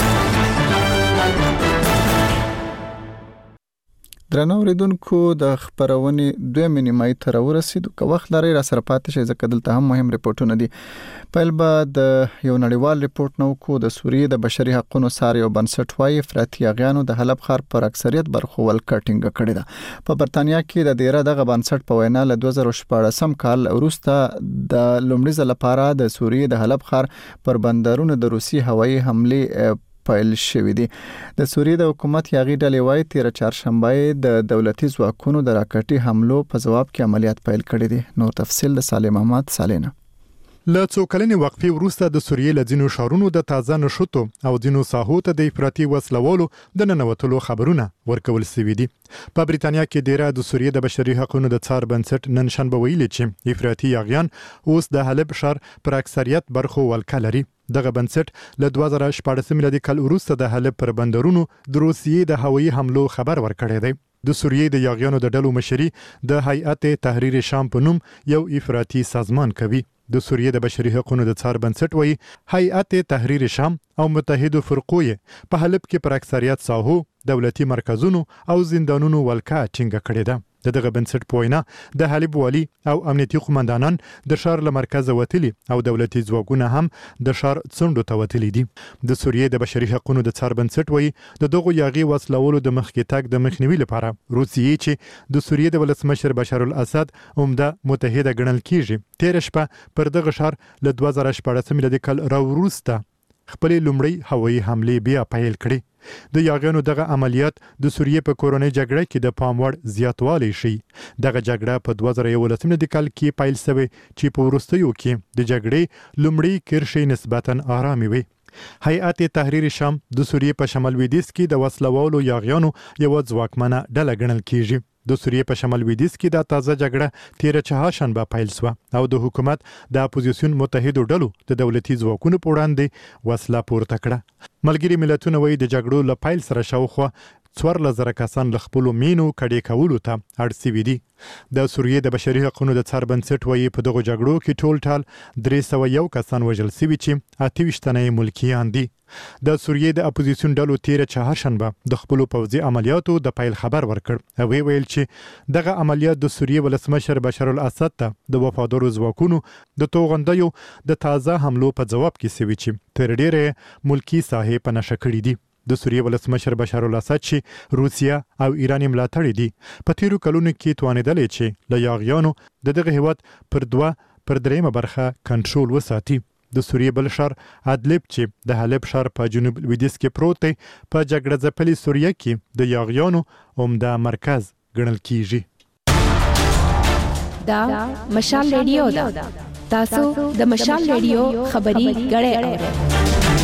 درنو اوریدونکو د خبرونې دوه منیمای تر ورسېدو که وخت لري را سره پاتې شي ځکه دلته هم مهم ریپورتونه دي پیل به د یو نړیوال ریپورت نو کو د سوریې د بشري حقوقو ساري او بنسټ وايي افراطي اغیانو د حلب ښار پر اکثریت برخو ولکټینګ کړی ده په برتانیا کې د ډیره دغه بنسټ په وینا له 2014 کال وروسته د لومړي ځل لپاره د سوریې د حلب ښار پر بندرونو د روسي هوایي حمله پیل شوې دي د سوریې د حکومت یاغي ډلې وايي 13 چهارشنبه د دولتي ځواکونو د راکټي حملو په جواب کې عملیات پیل کړي دي نور تفصیل د سالم احمد سالینه له څو کلنې وقفې وروسته د سوریې له ځینو ښارونو د تازه نشوتو او ځینو ساحو ته د افراطي وسلوالو د ننوتلو خبرونه ورکول شوي دي په بریتانیا کې ډیره د سوریې د بشري حقوقو د څار بنسټ نن شنبه ویلي چې افراطي اغیان اوس د حلب ښار پر اکثریت برخو ولکه لري دغه بنسټ له 2014 میلادي کال وروسته د حلب پر بندرونو د روسیې د هوایي حملو خبر ورکړی دی د سوریې د یاغیانو د ډلو مشري د هیئت تحریر شام په نوم یو افراطي سازمان کوي د سوریې د بشري حقوقو د څار بنسټ وایي هیئت تحریر شام او متحدو فرقو په حلب کې پر اکثریت ساحو دولتي مرکزونو او زندانونو ولکه ټینګه کړې ده دغه بنسټ په وینا د حلب والی او امنیتي قومندانان د ښار له مرکزه وتلي او دولتي ځواکونه هم د ښار څنډو ته وتلي دي د سوریې د بشري حقوقو د څار بنسټ وایي د دغو یاغي وسلوالو د مخکې تګ د مخنیوي لپاره روسیې چې د سوریې د ولسمشر بشار الاسد عمده متحده ګڼل کیږي تیر شپه پر دغه ښار له 2014 میلادي کال راوروسته خپل لومړی هوایي حمله بیا پیل کړې د یاغیانو دغه عملیات د سوریې په کورونی جګړه کې د پام وړ زیاتوالی شي. دغه جګړه په 2011 کال کې پیل شوه چې په وروستیو کې د جګړې لومړی کرښې نسبتاً آرامي وي. هیئت تحریر شام د سوریې په شمال لویدیځ کې د وسلوالو یاغیانو یو ځواکمنه ډله ګڼل کیږي. د سوریې په شمال لویدیځ کې د تازه جګړه 13 چهارشنبه پیل شوه او د حکومت د اپوزیسیون متحدو ډلو د دولتي ځواکونو په وړاندې وسله پورته کړه. ملګري ملتونه وایي د جګړو له پیل سره شاوخوا 14,000 کسان له خپلو مینو کډې کولو ته اړ سوي دي. د سوریې د بشري حقوقو د څار بنسټ وایي په دغو جګړو کې ټول ټال 301 کسان وژل سوي چې 28 تنه یې ملکیان دي. د سوریې د اپوزیسیون ډلو 13 چهارشنبه د خپلو پوځي عملیاتو د پیل خبر ورکړ او ویل چې دغه عملیات د سوریې ولسمشر بشار الاسد ته د وفادارو ځواکونو د توغندیو د تازه حملو په جواب کې سوي چې تر ډیره ملکی ساحې په نشه کړې دي. د سوریې ولسمشر بشار الاسد چې روسیا او ایران ملاتړي دي په تیرو کلونو کې توانیدلې چې له یاغیانو د دغه هیواد پر 2/3 برخه کنټرول وساتي. د سوریې بل ښار ادلب چې د حلب ښار په جنوب لویدیځ کې پروت دی په جګړه ځپلې سوریه کې د یاغیانو عمده مرکز ګڼل کیږي. دا مشال ریډیو ده. تاسو د مشال ریډیو خبري غړې اورئ.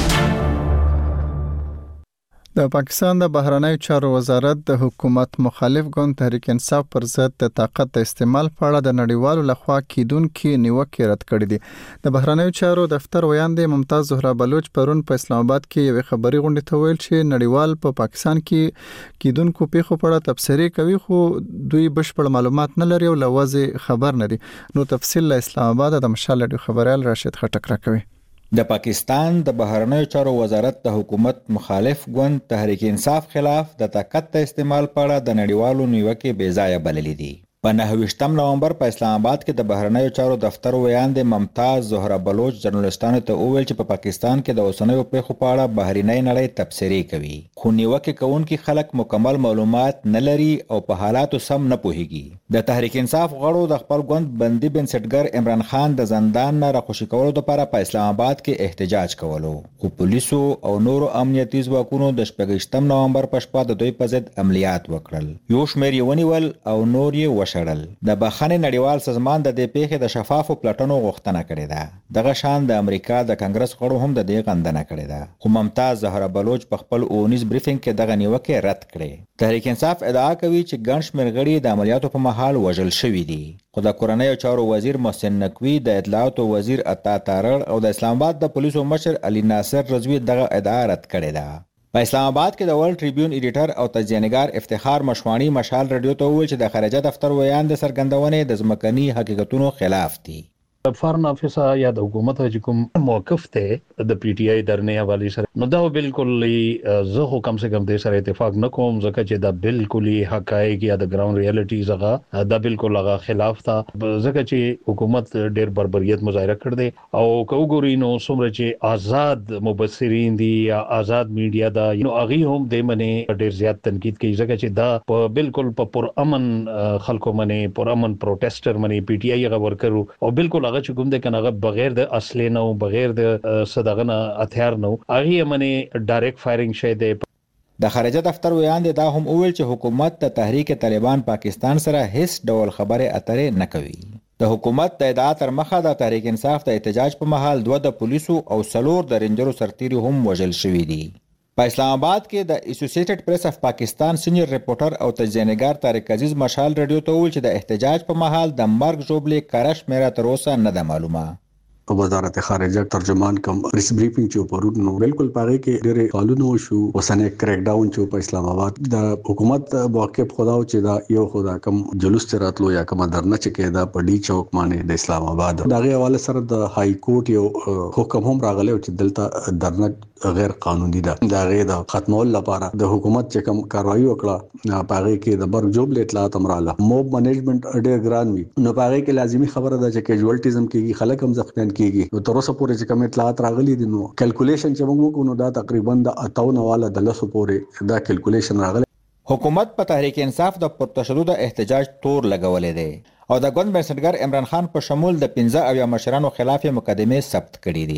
د پاکستان د بهرنیو چارو وزارت د حکومت مخالف ګوند تحریک انصاف پر ضد د طاقت د استعمال په اړه د نړیوالو لخوا کیدونکو نیوکې رد کړې دي. د بهرنیو چارو دفتر ویاندې ممتاز زهرا بلوچ پرون په اسلام آباد کې یو خبري غونډه ته ویل چې نړیوال په پاکستان کې کیدونکو پیښو په اړه تبصرې کوي خو دوی بشپړ معلومات نه لري او لوازه خبر نه دي. نو تفصیل له اسلام آباد د مشال ډیو خبريال راشد خټک راکوي. د پاکستان د بهرنیو چارو وزارت د حکومت مخالف ګوند تحریک انصاف خلاف د طاقت د استعمال په اړه د نړیوالو نیوکې بې ځایه بللې دي. په 29 نومبر په اسلام آباد کې د بهرنیو چارو دفتر ویاندې ممتاز زهرا بلوچ ژورنالستانو ته وویل چې په پاکستان کې د اوسنیو پیښو په اړه بهرنۍ نړۍ تبصرې کوي خو نیوکې کوونکي خلک مکمل معلومات نه لري او په حالاتو سم نه پوهیږي. د تحریک انصاف غړو د خپل ګوند بندي بنسټګر عمران خان د زندان نه راخوشي کولو لپاره په اسلام آباد کې احتجاج کولو خو پولیسو او نورو امنیتي ځواکونو د 28 نومبر په شپه د دوی په ضد عملیات وکړل. یو شمېر یې ونیول او نور یې د بخښنې نړیوال سازمان د دې پیښې د شفافو پلټنو غوښتنه کړې ده. دغه شان د امریکا د کانګرس غړو هم د دې غندنه کړې ده خو ممتاز زهرا بلوچ په خپل اونیز بریفینګ کې دغه نیوکې رد کړې. تحریک انصاف ادعا کوي چې ګڼ شمېر غړي د عملیاتو په مهال وژل شوي دي خو د کورنیو چارو وزیر محسن نقوی د اطلاعاتو وزیر عطا تارړ او د اسلام آباد د پولیسو مشر علي ناصر رضوی دغه ادعا رد کړې ده. په اسلام آباد کې د ورلد ټریبیون ایډیټر او تجزیه‌نګار افتخار مشوانی مشال رادیو ته وویل چې د خارجه دفتر ویاند سرګندونې د ځمکني حقیقتونو خلاف دي. فارن افیس یا د حکومت چې کوم موقف ته د پی ټی آی درنه حواله سره نو دا بالکل زه خو کم سے کم د سره اتفاق نه کوم ځکه چې دا بالکل حقایق یا د ګراوند ریالټیز هغه دا بالکل هغه خلاف تا ځکه چې حکومت ډېر بربریت مظاهره کړ دي او کوګوري نو څومره چې آزاد مبصرین دي یا آزاد میډیا دا نو هغه هم د منی ډېر زیات تنقید کوي ځکه چې دا په بالکل په پر امن خلکو منی پر امن پروټیسټر منی پی ټی آی هغه ورکرو او بالکل هغه چې کوم د کنه بغیر د اصل نه او بغیر د صدغه هتھیار نه هغه منی ډایرکټ فایرینګ شه دی. د خارجه دفتر ویاند دا هم وویل چې حکومت د تحریک طالبان پاکستان سره هیڅ ډول خبره اترې نه کوي. د حکومت د ادعا تر مخه د تحریک انصاف د احتجاج په محل 2 د پولیسو او 4 د رینجرو سرتیري هم وژل شوي دي. په اسلام آباد کې د اسوسییټډ پریس اف پاکستان سینیئر ریپورټر او تجزیه‌نګار طارق عزیز مشال رادیو ته وویل چې د احتجاج په محل د مرګ ژوبلې کارش میرا تر اوسه نه ده معلومه. وزارت خارجه ترجمان کم پریس بریفینګ چې پرون نو بالکل پاره کې ډېر قانونو شو وسنه کریک ډاون چې په اسلام آباد د حکومت موقف خداو چې دا یو خدا کم جلوس راتلو یا کم درنه چې کېدا په ډی چوک باندې د اسلام آباد دغه حواله سره د های کورټ یو حکم هم راغلی چې دلته درنه غیر قانوني ده. دا غي د ختمول لپاره د حکومت چې کوم کاروایی وکړه پاره کې د برګ جوب اطلاعات امراله موب منیجمنت ډېر ګران وي نو پاره کې لازمی خبره ده چې کیجوالټیزم کېږي خلک هم ځخپن کېږي نو تر اوسه پورې چې کوم اطلاعات راغلي دي نو کیلکولیشن چې موږ وکړو نو دا تقریبا د 58 والا د لسو پورې دا کیلکولیشن راغلی. حکومت په تحریک انصاف د پرتشدد احتجاج تور لګولې دی او د ګوند بنسټګر عمران خان په شمول د 15 مشرانو خلاف مقدمه ثبت کړې دي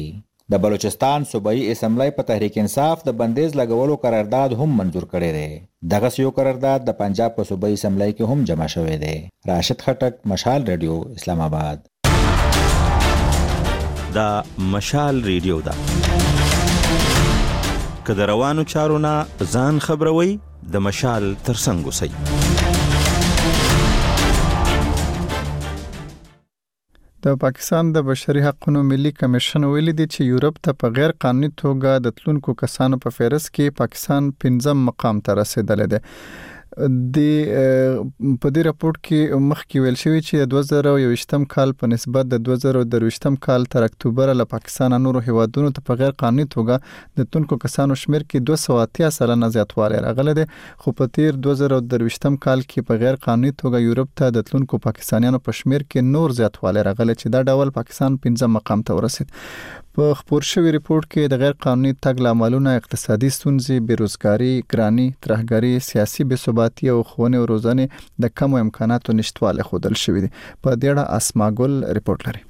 د بلوچستان صوبایي اسمبلی په تحریک انصاف د بندیز لګولو قرارداد هم منظور کړی دی. دغه یو قرارداد د پنجاب په صوبایي اسمبلی کې هم جمع شوی دی. راشد خټک، مشال ریډیو، اسلام آباد. دا مشال ریډیو ده. که د روانو چارو نه ځان خبروي، د مشال ترڅنګ اوسئ. د پاکستان د بشري حقوقو ملي کمیشن ویلي دی چې یورپ ته په غیر قانوني توګه د تلونکو کسانو په فهرست کې پاکستان 5م مقام ته رسیدلی دی. په دې راپورټ کې مخکې ویل شوی چې 2021م کال په نسبت د 2023م کال تر اکتوبر له پاکستان نورو هیوادونو ته په غیر قانوني توګه د تلونکو کسانو شمیر کې 280% زیاتوالی راغلی دی. خو په تیر 2023م کال کې په غیر قانوني توګه یورپ ته د تلونکو پاکستانیانو په شمیر کې نور زیاتوالی راغلی چې دا ډول پاکستان 5م مقام ته ورسید. په خبر شوی ریپورت کې د غیر قانوني تګ لاملونه اقتصادي ستونزې، بیروزګاری، ګرانی، ترهګری، سیاسي بېثباتي او ښوونې او روزنې د کمو امکاناتو نشټوالی ښودل شوی دی. په دې اړه اسماګل ریپورت لري.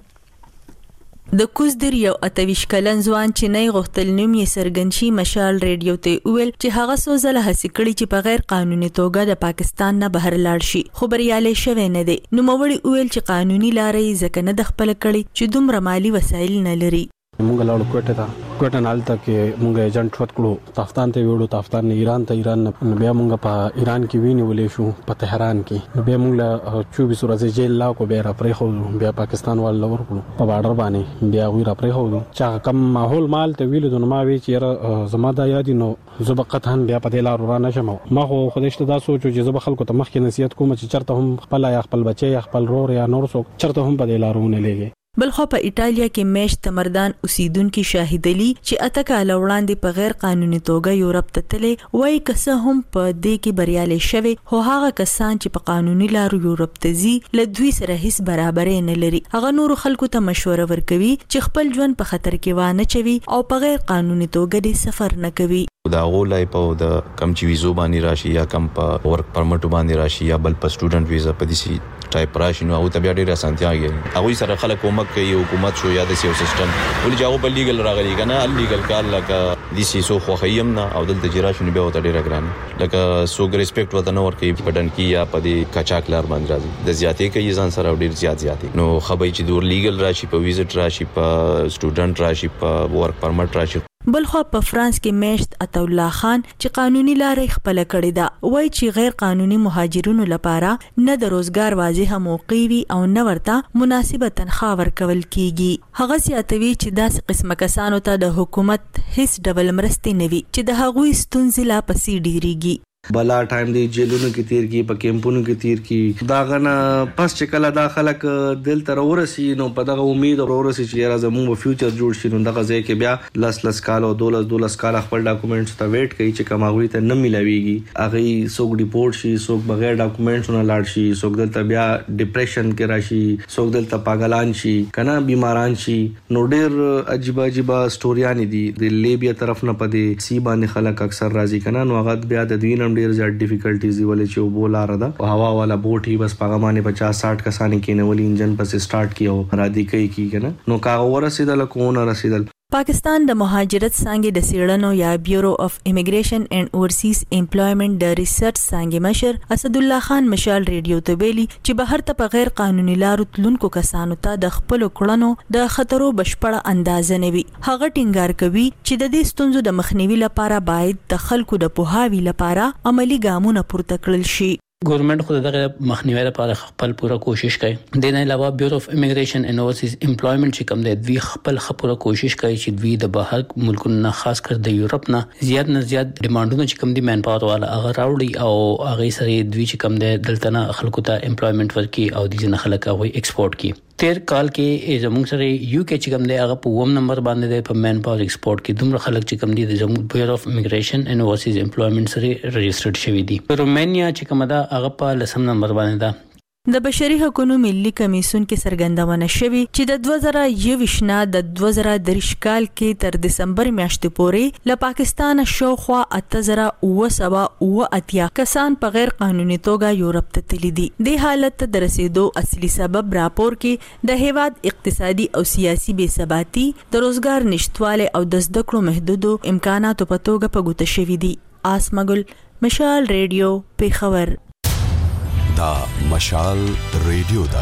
د کوزدر یو 28 کلن ځوان چې نه غوښتل نوم یې څرګند شي مشال ریډیو ته ویل چې هغه څو ځله هڅې کړې چې په غیر قانوني توګه د پاکستان نه بهر لاړ شي، خو بریالی شوی نه دی. نوموړي ویل چې قانوني لارې ځکه نه د خپل کړي چې دومره مالی وسایل نه لري. مونږ لاړو کوټه ته، کوټه نه هلته کې مونږ ایجنټ شوت کړو، تافتان ته ویړو، تافتان نه ایران ته، ایران نه بیا مونږ په ایران کې وینولې شو په تهران کې. بیا مونږ له 24 ورځې جیل لا کو، بیا را پرېښودو، بیا پاکستان وال لور کړو په بارډر باندې، بیا وی را پرېښودو. چې کم ماحول مال ته ویل نو ما وی چې زما دا یاد نو زه به قطعا بیا په دې لار را نشم. ما خو خودش ته دا سوچو چې زه به خلکو ته مخکې نصیحت کوم چې چرته هم خپل یا خپل بچي یا خپل رور یا نور څوک چرته هم په دې لارونه لګي. بلخو په ایټالیا کې میش تمردان اوسیدونکو شاهد علی چې اته کال وړاندې په غیر قانوني توګه یورپ ته تللی وای کسه هم په دې کې بریالي شوی، خو هغه کسان چې په قانوني لارو یورپ ته ځي له دوی سره هیڅ برابرې نه لري. هغه نور خلکو ته مشوره ورکوي چې خپل ژوند په خطر کې وانه چوي او په غیر قانوني توګه د سفر نه کوي. دا غولای په د کم چې ویزو باندې راشي یا کم په ورک پرمټ باندې راشي یا بل په سټوډنټ ویزا په دي ټایپ راشي، نو او ته بیا ډیره اسانتیا کیږي. هغه سره خلک کومک کوي، حکومت شو یا د سیو سیستم ولې جاو په لیګل راغلي کنه لیګل کار لکه دي سي سو خو خیم نه او دلته جرا شنو بیا وته ډیره ګران لکه سوګ ریسپیکټ وته نو ورکي پټن کی یا په دې کچاک لار باندې راځي د زیاتې کوي ځان سره ډیر زیاتې نو خبرې چې دور لیګل راشي په ویزټ راشي په سټوډنټ راشي په ورک پرمټ راشي. بلخو په فرانس کې میشت عطا الله خان چې قانوني لارې خپل کړې ده وای چې غیر قانوني مهاجرونو لپاره نه د روزګار واضحه موقع وي او نه ورته مناسبه تنخواه ورکول کیږي. هغه زیاتوي چې داسې قسمه کسانو ته د حکومت هیڅ ډول مرستې نه وي چې د هغوی ستونزې لا پسې ډیریږي. بلا ټایم دی جیلونو کې تیر کی په کیمپونو کې تیر کی دا غنه پس چې کله دا خلک دل تر ورسی نو په دغه امید ورسی چې را زموږ په فیوچر جوړ شي نو دغه ځای کې بیا لس کال او 12 کال خپل ډاکومېنټس ته ویټ کوي چې کماوي ته نه ملويږي. هغه څوک ډیپورټ شي، څوک بغیر ډاکومېنټس نه لاړ شي، څوک دلته بیا ډیپریشن کې راشي، څوک دلته پاگلان شي کنه بیماران شي. نو ډېر عجیب سټوریان دي د لیبیا طرف نه پدې سی باندې خلک اکثر راځي کنه نو هغه بیا د دوی ډیر زیات ډیفیکلټیز دی ولې چې وبولار ده او هوا والا بوټ هی بس پاغمانه 50-60 کسانې کې نه ولې انجن پس سٹارټ کیو را دي کوي کنه نو کاغه ورسېدل کوونه رسیدل. پاکستان د مهاجرت څانګې د سیړنو یا بیورو اف امیګریشن اینڈ اورسیز امپلایمنٹ د ریسرچ څانګې مشر اسد الله خان مشال ریډیو ته ویلي چې بهر ته په غیر قانوني لارو تلونکو کسانو ته د خپل کړنو د خطرو بشپړه اندازه نه وي. هغه ټینګار کوي چې د دې ستونزو د مخنیوي لپاره باید د خلکو د پوهاوي لپاره عملی ګامونه پورته کړل شي. ګورنمنت خو دغه مخنیوي لپاره خپل پوره کوشش کوي. د نه علاوه بیورو اف امیګریشن اینڈ اورسیز امپلایمنٹ چې کوم دی دوی خپل خپله کوشش کوي چې دوی د بهر ملکونو نه خاص کر د یورپ نه زیات ډیمانډونه چې کوم دي مین پاور والا هغه راوړي او هغه سره دوی چې کوم دی دلته نه خلکو ته امپلایمنٹ ورکي او د ځنه خلک هغه ایکسپورټ کی. تیر کال کې زموږ سره یو کې چې کوم دی هغه په ووم نمبر باندې دی په مین پاور ایکسپورټ کې دومره خلک چې کوم دي د زموږ بیورو اف امیګریشن اینڈ اورسیز امپلایمنٹ سره رجسټرډ شوی دي. رومانیا چې کوم دا هغه په لسم نمبر باندې ده. د بشري حقوقو ملي کمیسیون کې څرګندونه شوې چې د 2021 نه د 2023 کال کې تر دسمبر میاشتې پورې له پاکستان شاوخوا 8980 کسان په غیر قانوني توګه یورپ ته تللي دي. د حالت ته د رسیدو اصلي سبب راپور کې د هیواد اقتصادي او سیاسي بې ثباتي، د روزګار نشټواله او د زده کړو محدودو امکاناتو په توګه په ګوته شوي دي. آسمګل، مشال ریډیو، پیښور. دا مشال ریډیو دا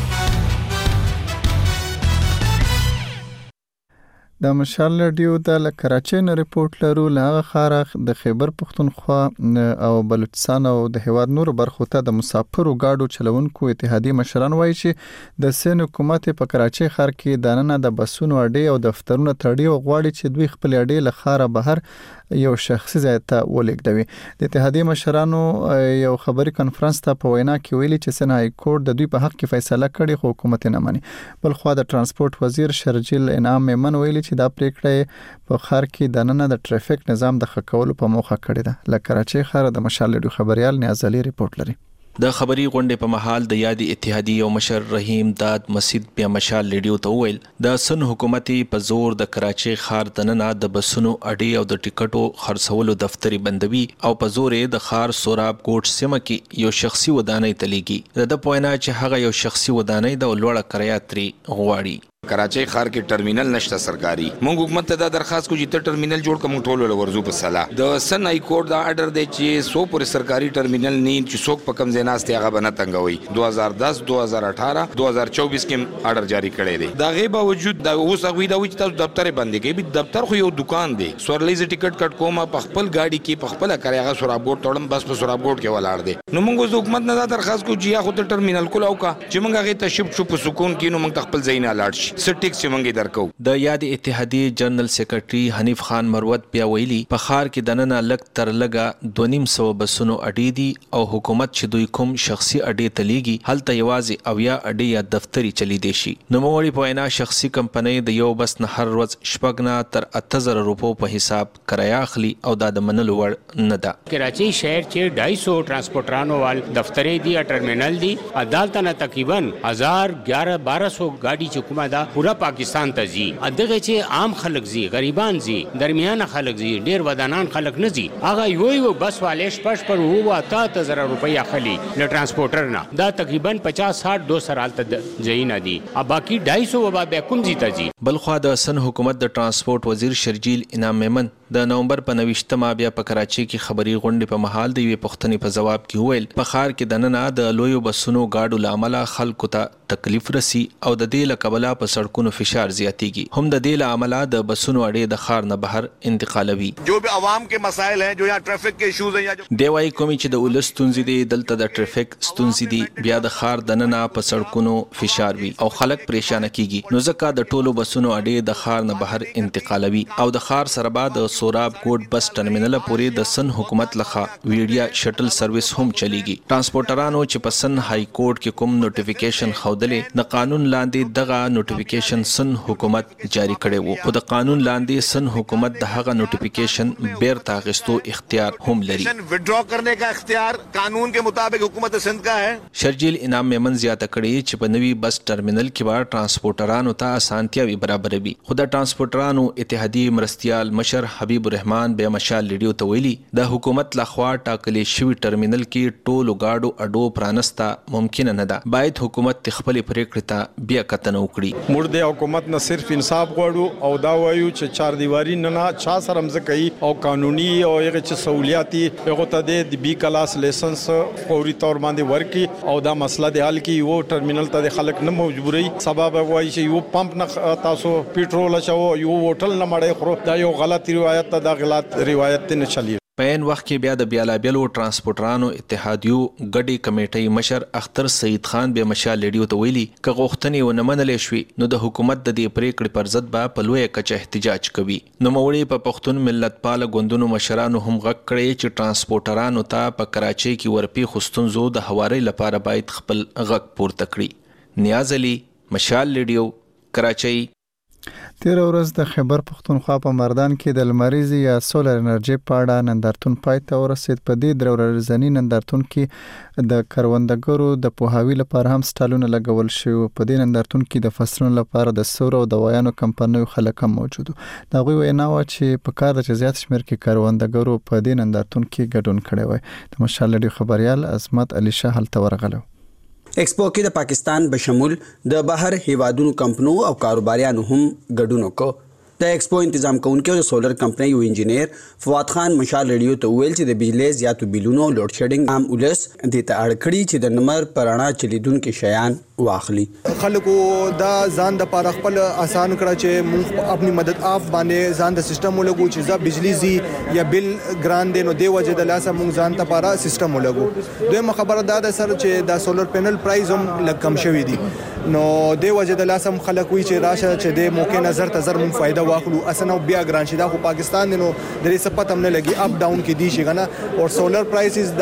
د مشال ریډیو د کراچۍ نه ریپورت لرو. له خارخ د خیبر پختونخوا او بلوچستان او د هیواد نور برخو ته د مسافرو گاډو چلونکو اتحادیې مشران وایي چې د سین حکومت په کراچۍ ښار کې دننه د بسونو اډې او دفترونو تړي او غواړي چې دوی خپل اډې له ښاره بهر یو شخصي ځای ته ولېږدوي. د اتحادیې مشرانو یو خبري کانفرنس ته په وینا کې ویلي چې سن های کورټ د دوی په حق کې فیصله کړې خو حکومت نه مني. بل خو د ترانسپورت وزیر شرجیل انعام میمن ویلي چې دا پریکړه په ښار کې دننه د ټریفیک نظام د ښه کولو په موخه کړې ده. له کراچۍ ښار د مشال ریډیو خبريال نیاز علي ریپورت لري. د خبري غونډې په محل د یادي اتحادیې او مشر رحیم داد مسجد په مشال ریډیو ته ویل د سن حکومتي په زور د کراچۍ ښار دننه د بسونو اډې او د ټیکټو خرڅولو دفتري بندوي او په زور د ښار سوراب کوټ سیمه کې یو شخصي ودانۍ تلېږي. د پوینا چې هغه یو شخصي ودانۍ د لوړه کرایه تری غواړي. کراچۍ ښار کې ټرمینل نشته سرکاري. موږ حکومت ته دا درخواست کوو چې ته ټرمینل جوړ کړه، موږ ټول له ورزو په صلاح. د سن های کورټ دا آرډر دی چې 100 پر سرکاري ټرمینل نه چې څوک په کم ځای ناست هغه بنه تنګوي. 2010 2018 2024 کې آرډر جاری کړی دی. دا غي باوجود دا اوس هغه دا وایي چې تاسو دفتر باندې کې دفتر خو یو دکان دی. سورلیز ټیکټ کټ کومه په خپل گاډي کې په خپل کاريغه سوراب ګوټ تړم بس په سوراب ګوټ کې ولاړ دی. نو موږ د حکومت نه دا درخواست کوو چې یا خو ته ټرمینل کولاو کا چې موږ هغه ته شپ په سکون کې نو موږ خپل ځای نه لاړ شي. سټیکس چې موږ درکو. د یاد اتحادیې جنرال سیکریټري حنیف خان مروت بیا ویلي په ښار کې دننه لګ تر لګه 250 بسونو اډې دي او حکومت چې دوی کوم شخصي اډې تلېږي هلته یوازې اویا اډې یا دفتري چلی دي شي. نو موړي په وینا شخصي کمپنۍ د یو بس نه هر ورځ شپږ نه تر 8000 روپو په حساب کرایه اخلي او دا د منلو وړ نه ده. کراچۍ شهر چې 250 ترانسپورټرانو وال دفترې دي یا ټرمینل دي عدالت نه تقریبا 1000-1200 गाड़ी چې کومه ده پورا پاکستان ته زی. دغه چې عام خلک زی، غریبان زی، درمیانه خلک زی، ډیر ودانان خلک نه زی. هغه یو بس والے شپش پر وو 8000 روپۍ اخلي له ترانسپورټر نه. دا تقریبا 50-60-200 سال ته ځای نه دي. ا باقي 250 وبا به کوم زی ته زی. بلخوا د سن حکومت د ترانسپورت وزیر شرجیل انعام میمن د نومبر په 29 بیا په کراچۍ کې خبري غونډې په محل د یوې پښتنې په جواب کې ویل په ښار کې دننه د لویو بسونو گاډو لامل خلکو ته تکلیف رسی او د دې لکبلا په سړکونو فشار زیاتیږي. هم د دې لامل د بسونو اډې د ښار نه بهر انتقالوي. جو بھی عوام کے مسائل ہیں، جو یہاں ٹریفک کے ایشوز ہیں، دیوای کومي چې د ولس ستونزې دي دلته د ټریفک ستونزې دي بیا د ښار دننه په سړکونو فشار وي او خلک پریشان کیږي. نو ځکه د ټولو بسونو اډې د ښار نه بهر انتقالوي او د ښار سره بعد سوراب کوټ بس ټرمینل پورې د سن حکومت لخوا ویډیا شټل سرویس هم چلیږي. ترانسپورټرانو چې په سن های کورټ کې کوم نوټیفیکیشن خودلې د قانون لاندې دغه نوټیفیکیشن سن حکومت جاری کړي وو خو د قانون لاندې سن حکومت د هغه نوټیفیکیشن بیرته اخیستو اختیار هم لري. وډرا کرنے کا اختیار قانون کے مطابق حکومت سندھ کا ہے. شرجیل انعام میمن زیاته کړي چې په نوي بس ټرمینل کې به ترانسپورټرانو ته اسانتیاوي برابروي. خو د ترانسپورټرانو اتحادیې مرستيال مشر حبیب الرحمن به مشال ریډیو ته ویلي د حکومت لخوا ټاکلې شوی ټرمینل کې ټولو گاډو اډو پرانستا ممکن نه ده. باید حکومت خپل پریکړه ته بیا کتنه وکړي. موږ د حکومت نه صرف انصاف غواړو او دا وایو چې چار دیواری نه چا سره مزکای او قانوني او هغه چې سہولیاتي هغه ته د بي کلاس لایسنس فوري تور باندې ورکي او دا مسله د حل کې یو ټرمینل ته خلک نه مجبوري. سبب وایي چې یو پمپ نه تاسو پېټرول اچو یو هوټل نه مړې خورو دا یو غلط روایت ده. روایت نه چلی. په ان وخت کې بیا د بیلابیلو ترانسپورټرانو اتحادیو غړي کمیټې مشر اختر سید خان به مشال ریډیو ته ویلي ک غوښتنې و نه منلې شوې نو د حکومت د دې پریکړې پر ضد به په لوی کچه احتجاج کوي. نو موړي په پښتون ملت پال غوندونو مشرانو هم غږ کړی چې ترانسپورټرانو ته په کراچۍ کې ورپی خستونزو د هواري لپاره باید خپل غږ پورته کړي. نیاز علي، مشال ریډیو، کراچۍ. تیر ورځ د خیبر پختونخوا په مردان کې د لمریزي یا سولر انرژي په اړه نندارتون پای ته ورسید. په دې درورزنی نندارتون کې د کروندګرو د پوهاوي لپاره هم سټالونه لګول شوی. په دې نندارتون کې د فصلونو لپاره د سور او دوايانو کمپنیو خلک هم موجود. دا غوي وینا و چې په کار د زیات شمیر کې کروندګرو په دې نندارتون کې ګډون کړی وي. د مشال لډي خبريال عظمت علي شاه هلته ورغلو. ایکسپو کې د پاکستان بشمول د بهر هیوادونو کمپنو او کاروباریانو هم ګډون وکړ. د ایکسپو تنظیم کوونکو د سولر کمپنی یو انجینیر فواد خان مشال ریډیو ته ویل چې د بجلی زیاتو بیلونو لوډ شیډینګ عام ولس د ته اړکړي چې د نمبر پرانا چلیدونکو شیان واخلي. خلکو دا ځان د پاره خپل آسان کړه چې موږ خپل مدد اف باندې ځان د سیستم ولګو چې ځا بجلی زی یا بل ګران دی نو دی وجه د لاسه موږ ځان ته پاره سیستم ولګو. دوی خبره دا ده سره چې د سولر پینل پرایز هم لږ کم شوی دی نو دی وجه د لاسه خلک وی چې راشه چې د موقع نظر تزر موږ فائدہ واخلو. اسنه بیا ګران شي دا خو پاکستان دی نو درې سپت هم نه لګي اپ ډاون کې دی شي کنه. او سولر پرایسز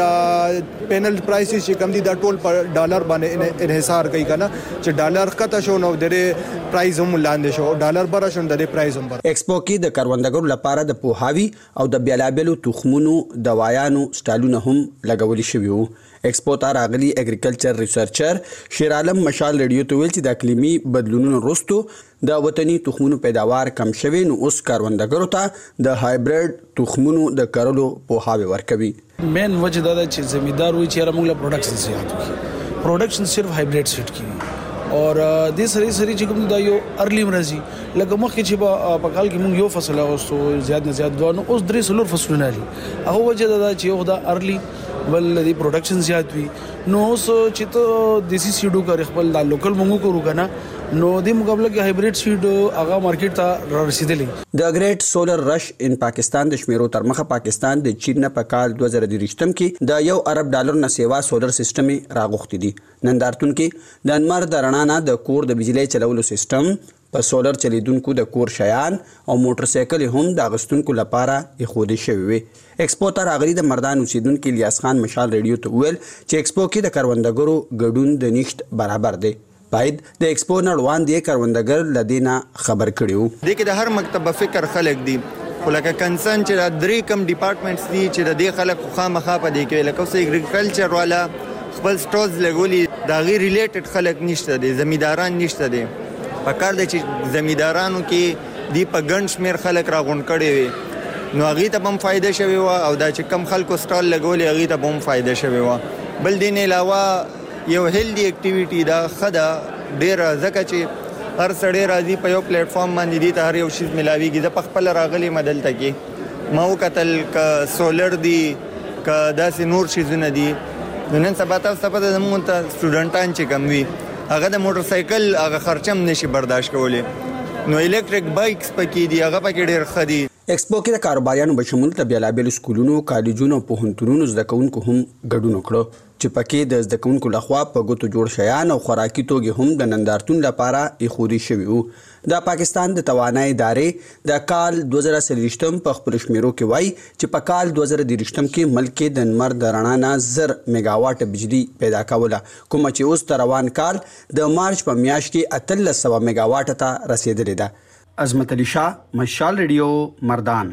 د پینل پرایسز چې کم دي دا ټول پر ډالر باندې انحصار کوي کنه چې ډالر کته شو نو درې پرایز هم لاندې شو ډالر بر شو درې پرایز هم بر. ایکسپو کې د کروندګرو لپاره د پوهاوي او د بیلابلو تخمونو دوايانو سټالونه هم لګول شوی وو. ایکسپو ته راغلي اګریکلچر ریسرچر شیر عالم مشال ریډیو ته ویل چې د اقلیمي بدلونونو وروسته د وطني تخمونو پیداوار کم شوی نو اوس کروندګرو ته د هایبریډ تخمونو د کرلو پوهاوی ورکوي. مین وجه دا چې زمیندار وي چې موږ له پروډکشن زیات وکړو. پروډکشن صرف هایبریډ سیټ کیږي اور د سری چې کوم دا یو ارلی مرزي لکه مخکې چې په کال کې موږ یو فصل اغوستو زیات نه زیات دوه نو اوس درې سلور فصلونه لري. هغه وجه دا چې یو دا ارلی بل د پروډکشن زیات وي نو اوس چې ته دیسی سیډو کار خپل د لوکل مونږ کو کنه نو د مقابله کې هایبریډ سیډ هغه مارکیټ ته رسیدلې. د ګریټ سولر رش ان پاکستان د شمیرو تر مخه پاکستان د چین نه په کال 2023 کې د $1 ارب نه سیوا سولر سیستم راغوښتي دي. نندارتون کې د انمر د رڼا نه د کور د بجلی چلولو سیستم په سولر چلیدونکو د کور شیان او موټر سایکل هم د غستونکو لپاره اخودي شوی وي. ایکسپو ته راغلي د مردان اوسیدونکو الیاس خان مشال ریډیو ته ویل چې ایکسپو کې د کروندګرو ګډون د نشټ برابر دی. باید د ایکسپو نه وړاندې کروندګر لدینا خبر کړیو. د کې د هر مکتب فکر خلک دي خو لکه کنسرن چې د درې کم ډپارټمنټس دي چې د دې خلک خامخا په دې کې لکه اوس اګریکلچر والا خپل سټورز لګولي دا غیر ریلیټډ خلک نشته دي زمینداران نشته دي. په کار د چې زمیندارانو کې دی په ګڼ شمیر خلک راغونډ کړي وي نو هغه ته هم فائدہ شوی و او دا چې کم خلکو سټال لګولې هغه ته هم فائدہ شوی و. بل دین علاوه یو هیلدی اکټیویټی دا خدا ډیر ځکه چې هر سړی راځي په یو پلیټ فارم باندې دي ته هر یو شی ملاويږي. د خپل راغلي مدل ته کې ما وکتل ک سولر دی ک داسې نور شیزونه دي نن سبا تاسو په زموږ ته سټوډنټان چې کم وي هغه د موټر سایکل هغه خرچم نشي برداشت کولی نو الیکټریک بایکس پکې دي هغه پکې ډېر خدي. ایکسپو کې د کاروباریانو بشمول د بیلابل سکولونو کالجونو او پوهنتونونو زده کوونکو هم ګډون وکړو چې پکې د زده کوونکو لخوا په ګوتو جوړ شیان او خوراکي توکي هم د نندارتون لپاره ایښودي شوي وو. د پاکستان د توانایي ادارې د کال 2023 په خپل شمیرو کې وایي چې په کال 2023 کې ملک کې د نمر د رڼا نه 1000 میگاواټ بجلی پیدا کوله کوم چې اوس تر روان کال د مارچ په میاشت کې 1300 میگاواټ ته رسیدلې ده. عظمت علي شاه مشال ریډیو مردان.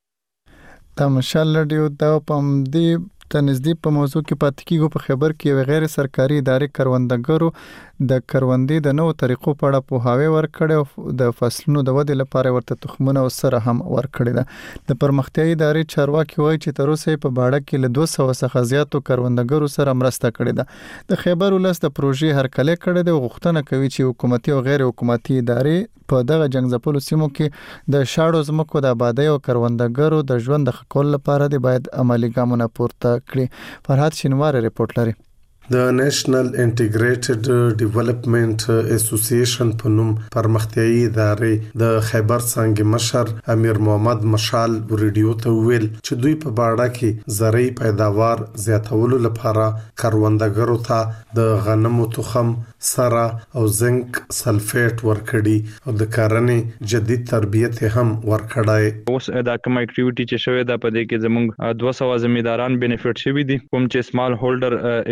دا مشال ریډیو د پم دی تنزدې په موضوع کې پاتې کیږو. په خبر کې غیر سرکاري ادارې کروندګرو د کروندې د نوو طریقو په اړه پوهاوی ورکړي او د فصلونو د ودې لپاره ورته تخمونه او سره هم ورکړي ده. د پرمختیايي ادارې چارواکي وایي چې تر اوسه په باړه کې له 200 څخه زیاتو کروندګرو سره مرسته کړې ده. د خیبر ولس د پروژې هرکلی کړی دی او غوښتنه کوي چې حکومتي او غیر حکومتي ادارې په دغه جنگزپلو سیمو کې د شاړو ځمکو د آبادی او کروندګرو د ژوند د ښه کولو لپاره دی باید عملي ګامونه پورته کړي. فرهاد شینوار ریپورت لري. د نېشنل انټیګریټډ ډیولپمنٹ اسوسییشن په نوم پرمختیايي ادارې د خیبر څنګه مشر امیر محمد مشال ریډیو ته ویل چې دوی په باړه کې زرعي پیداوار زیاتولو لپاره کروندګرو ته د غنمو تخم سره او زنک سلفیټ ورکړي او د کارنې جدید تربیت هم ورکړای. اوس دا کوم اکټیویټي چې شوی دا په دې کې زموږ 200 زمینداران بینیفیټ شوی دي کوم چې سمال هولډر اکټیویټي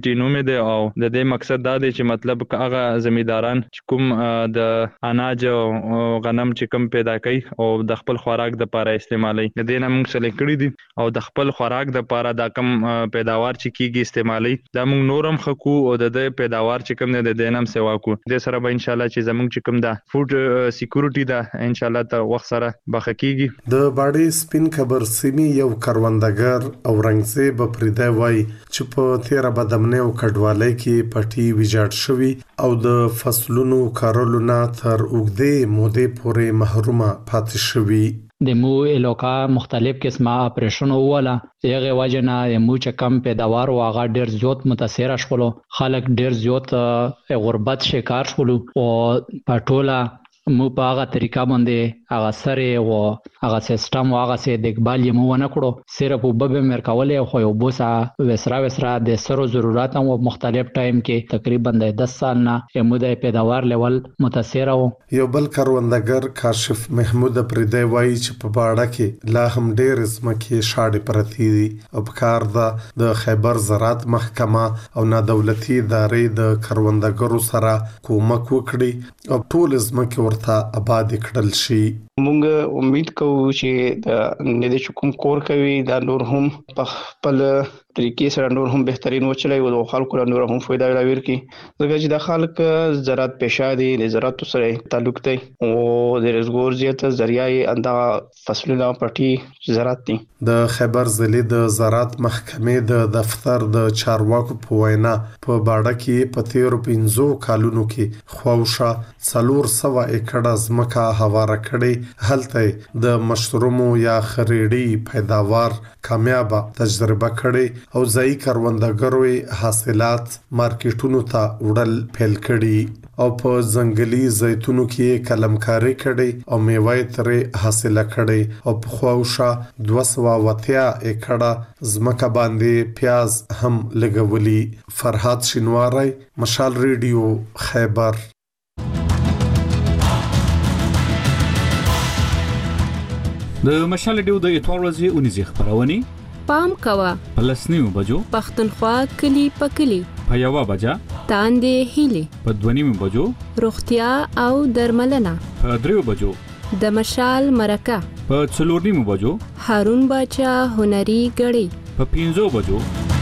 کمیټي نوم دی او د دې مقصد دا دی چې مطلب هغه زمینداران چې کوم د اناج او غنم چې کوم پیدا کوي او د خپل خوراک د لپاره استعمالي د دې نه موږ سلیکټ کړی دي او د خپل خوراک د لپاره دا کم پیداوار چې کیږي استعمالي دا موږ نورم خکو او د پیداوار چې کوم د دې نام سیوا کو د سره به ان شاء الله چې زموږ چې کوم دا فوډ سکیورټي دا ان شاء الله ته وخت سره بخکیږي د باډي سپین خبر سیمي یو کروندګر او رنگزه په پریده وای چې په 13 بدمنه او کډوالۍ کې پټي ویجاړ شوی او د فصلونو کارولو نه تر اوږدې مودې پورې محرومه پاتې شوی د مو علاقہ مختلف قسمه اپریشن وواله یغه وجنه مو چې کم پیداوار او هغه ډیر زیات متاثر شول خلک ډیر زیات غربت شکار شول او پټوله مو په هغه طریقه باندې هغه سره او هغه سیستم او هغه سي دګبال یې مو نه کړو صرف وبب مرکولې خو یو بوسا وسرا د سرو ضرورت او مختلف ټایم کې تقریبا د 10 سال نه مو د پیداوار لیول متاثر او یو بل کروندګر کاشف محمود پردی وایي چې په باړه کې لا هم ډېر زمکه شاړې پرتی دي او کار د خیبر زراعت محکمه او نه دولتي ادارې د کروندګرو سره کومک وکړي او ټول زمکه ورته آباد کړل شي مونږ امید کوو چې د نه د کوم کور کوي دا نور هم په خپل طریقې سره نور هم بهترین وچلای او خلکو نور هم فائدہ لاویر کی ځکه چې د خلک زراعت پیشه دي د زراعت سره تعلق دی او د رزګور زیاته ذریعہ انده فصلونه پټي زراعت دي د خیبر ضلع د زراعت محکمې د دفتر د چارواکو په وینا په باړه کې په 13 کالونو کې خوښه 400 ایکړه ځمکه هواره کړي هلته د مشرومو یا خریړي پیداوار کامیاب تجربه کړي او ځای کروندګرو حاصلات مارکیټونو ته وړل پیل کړي او په ځنګلي زیتونو کې کلمکاري کړي او میوه ترې حاصله کړي او په خوښه 280 ایکړه ځمکه باندې پیاز هم لګولي فرحات شینواری مشال ریډیو خیبر د مشال ډیو د اتوار ورځې اونیزه خبرونه پام کوا پلسنیو بجو پختونخوا کلی پکلی په یو بجا تاندې هیلي په 2 بجو روغتیا او درملنه په 3 بجو د مشال مرکه په 4 بجو هارون باچا هنري غړي په 5 بجو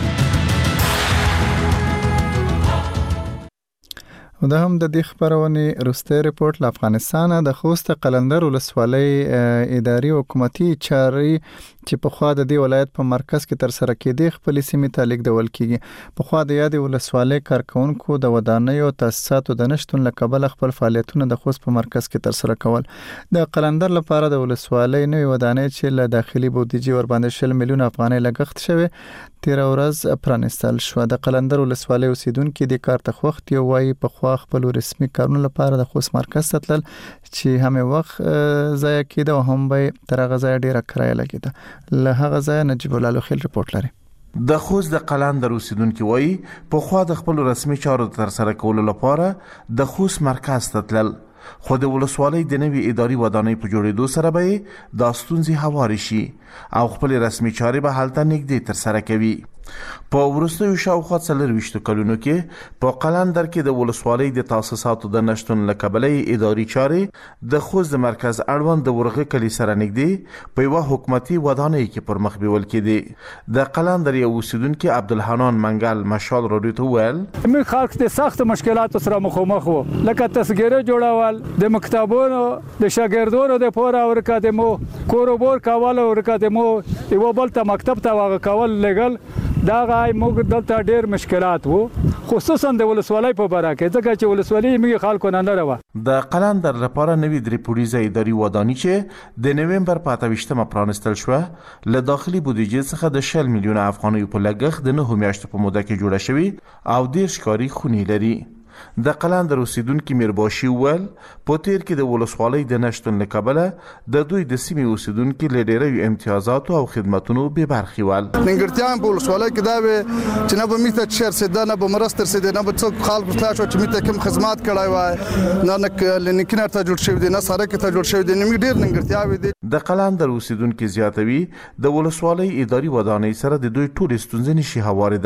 دا هم د دې خبرونه روسته ریپورت له افغانستان د خوست قلندر ولسوالۍ اداري او حکومتي چاري چې په خوا د دې ولایت په مرکز کې تر سره کېدي خپل سیمې ته لیکدول کیږي په خوا د یاد ولسوالۍ کارکونکو د ودانیو تاسیساتو د نشټون لقبل خپل فعالیتونه د خوست په مرکز کې تر سره کول د قلندر لپاره د ولسوالۍ نوې ودانۍ چې له داخلي بودیجې ور باندې 10 میلیون افغانۍ لګښت شوی 13 ورځ پرانستل شو د قلندر ولسوالۍ اوسیدونکو د کار ته وخت یو وای په خوا خپل رسمي کارونه لپاره د خوست مرکز ته تلل چې هم وخت ضایع کیده او هم به تر غزا ډیره کرایه لګیده له هغه ځای نجیب الله خیل ریپورت لري د خوست د قلندر اوسیدونکو وایي په خوا د خپل رسمي چارو تر سره کولو لپاره د خوست مرکز ته تلل خو د ولسوالۍ د نوي اداري ودانۍ په جوړېدو سره به د ستونزې هواري شي او خپل رسمي چارې به هلته نږدې تر سره کوي په ورستیو شاوخوا 24 کلونو کې په قلندر کې د ولسوالۍ د تاسیساتو د نشټون لکبلې اداري چارې د خوست مرکز اړوند د ورغه کلی سره نږدې په یو حکومتي ودانۍ کې پر مخ بیول کېدي د قلندر یو اوسیدونکو عبدالحنان منګل مشال رادیو ته ویل موږ خلک د سخت مشکلاتو سره مخامخ وو لکه تصویرونه جوړول د مکتبونو د شاګردانو د پوره ورکادمو کوروبور کول ورکادمو یو بل ته مکتب ته واغ کول لګل دا غای موږ دلته ډېر مشکلات وو خصوصا د ولسوالۍ په باره کې ځکه چې ولسوالۍ موږ خلکو نه لرو د قلندر لپاره نوې درې پولیسه اداري ودانۍ چې د نومبر په 28مه پرانستل شو له داخلي بودیجې څخه د 10 میلیون افغانۍ په لګښت د 9 میاشتو په موده کې جوړه شوې او ډېر ښکاري خونې لري د قلندر اوسیدونکو میرباشي ول په تیر کې د ولسوالۍ د نشټون لکبله د دوی د سیمې اوسیدونکو له ډېرو امتیازاتو او خدماتونو به برخې ول ننګرتیان په ولسوالۍ کې دا وي چې نه به میته چیر سده نه به مرستر سده نه به څوک خلک تاسو چې میته کوم خدمات کړای وای نه لنکینر ته جوړ شوی دی نه سره کې ته جوړ شوی دی نه ډېر ننګرتیاوي دي د قلندر اوسیدونکو زیاتوي د ولسوالۍ اداري ودانۍ سره د دوی ټول ستونزې نشي هواریدلای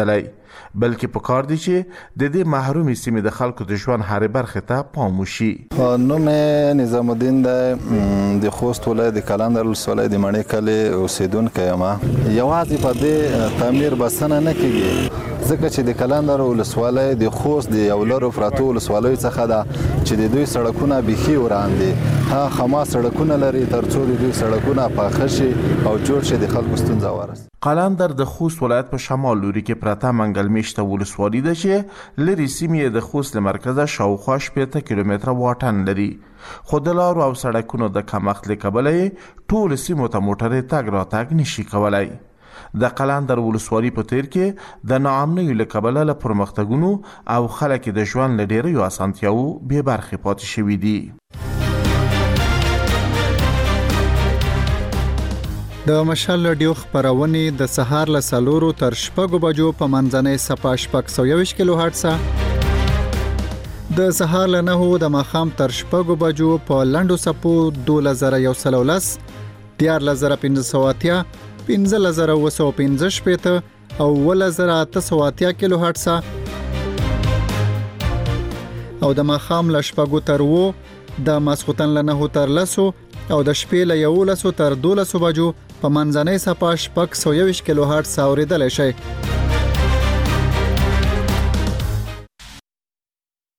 بلکې په کار دی چې د دې محرومي سیمې د خلکو د ژوند هرې برخې ته پام وشي. نوم نظام الدین د خوست ولایت د کلندر ولسوالۍ د مڼې کلي اوسیدونکی یم. یوازې په دې تعمیر بسنه نه کیږي ځکه چې د کلندر ولسوالۍ د خوست د یو لرو پراتو ولسوالیو څخه ده چې د دوی سړکونه بیخي وران دي. ها خما سړکونه لري ترڅو د دوی سړکونه پاخه شي او جوړ شي د خلکو ستونزه ورسي. قلندر د خوست ولایت په شمال لوري کې پراته منګل میشته ولسوالي ده چې لري سیمې د خوست له مرکزه شاوخوا 80 کیلومتره واټن لري. خو د لارو او سړکونو د کمښت له کبله ټول سیمو ته موټرې تګ راتګ نشي کولای. د قلندر ولسوالي په تیر کې د ناامنیو له کبله له پرمختګونو او خلک د ژوند له ډیرو اسانتیاوو بې برخې پاتې شوي دي. د مشال رادیو خبرونه د سهار له 4 تر 6 بجو په منځنۍ صفه 620 کیلو هرتز د سهار له 9 د ماخام تر 6 بجو په لندو سپو 2113 14580 15915 او 1880 کیلو هرتز او د ماخام له 6 تر 9 د ماسختن له 9 تر 10 او د شپې له 11 تر 12 بجو په منځنۍ صفه 620 کیلو هرتز اوریدل شي.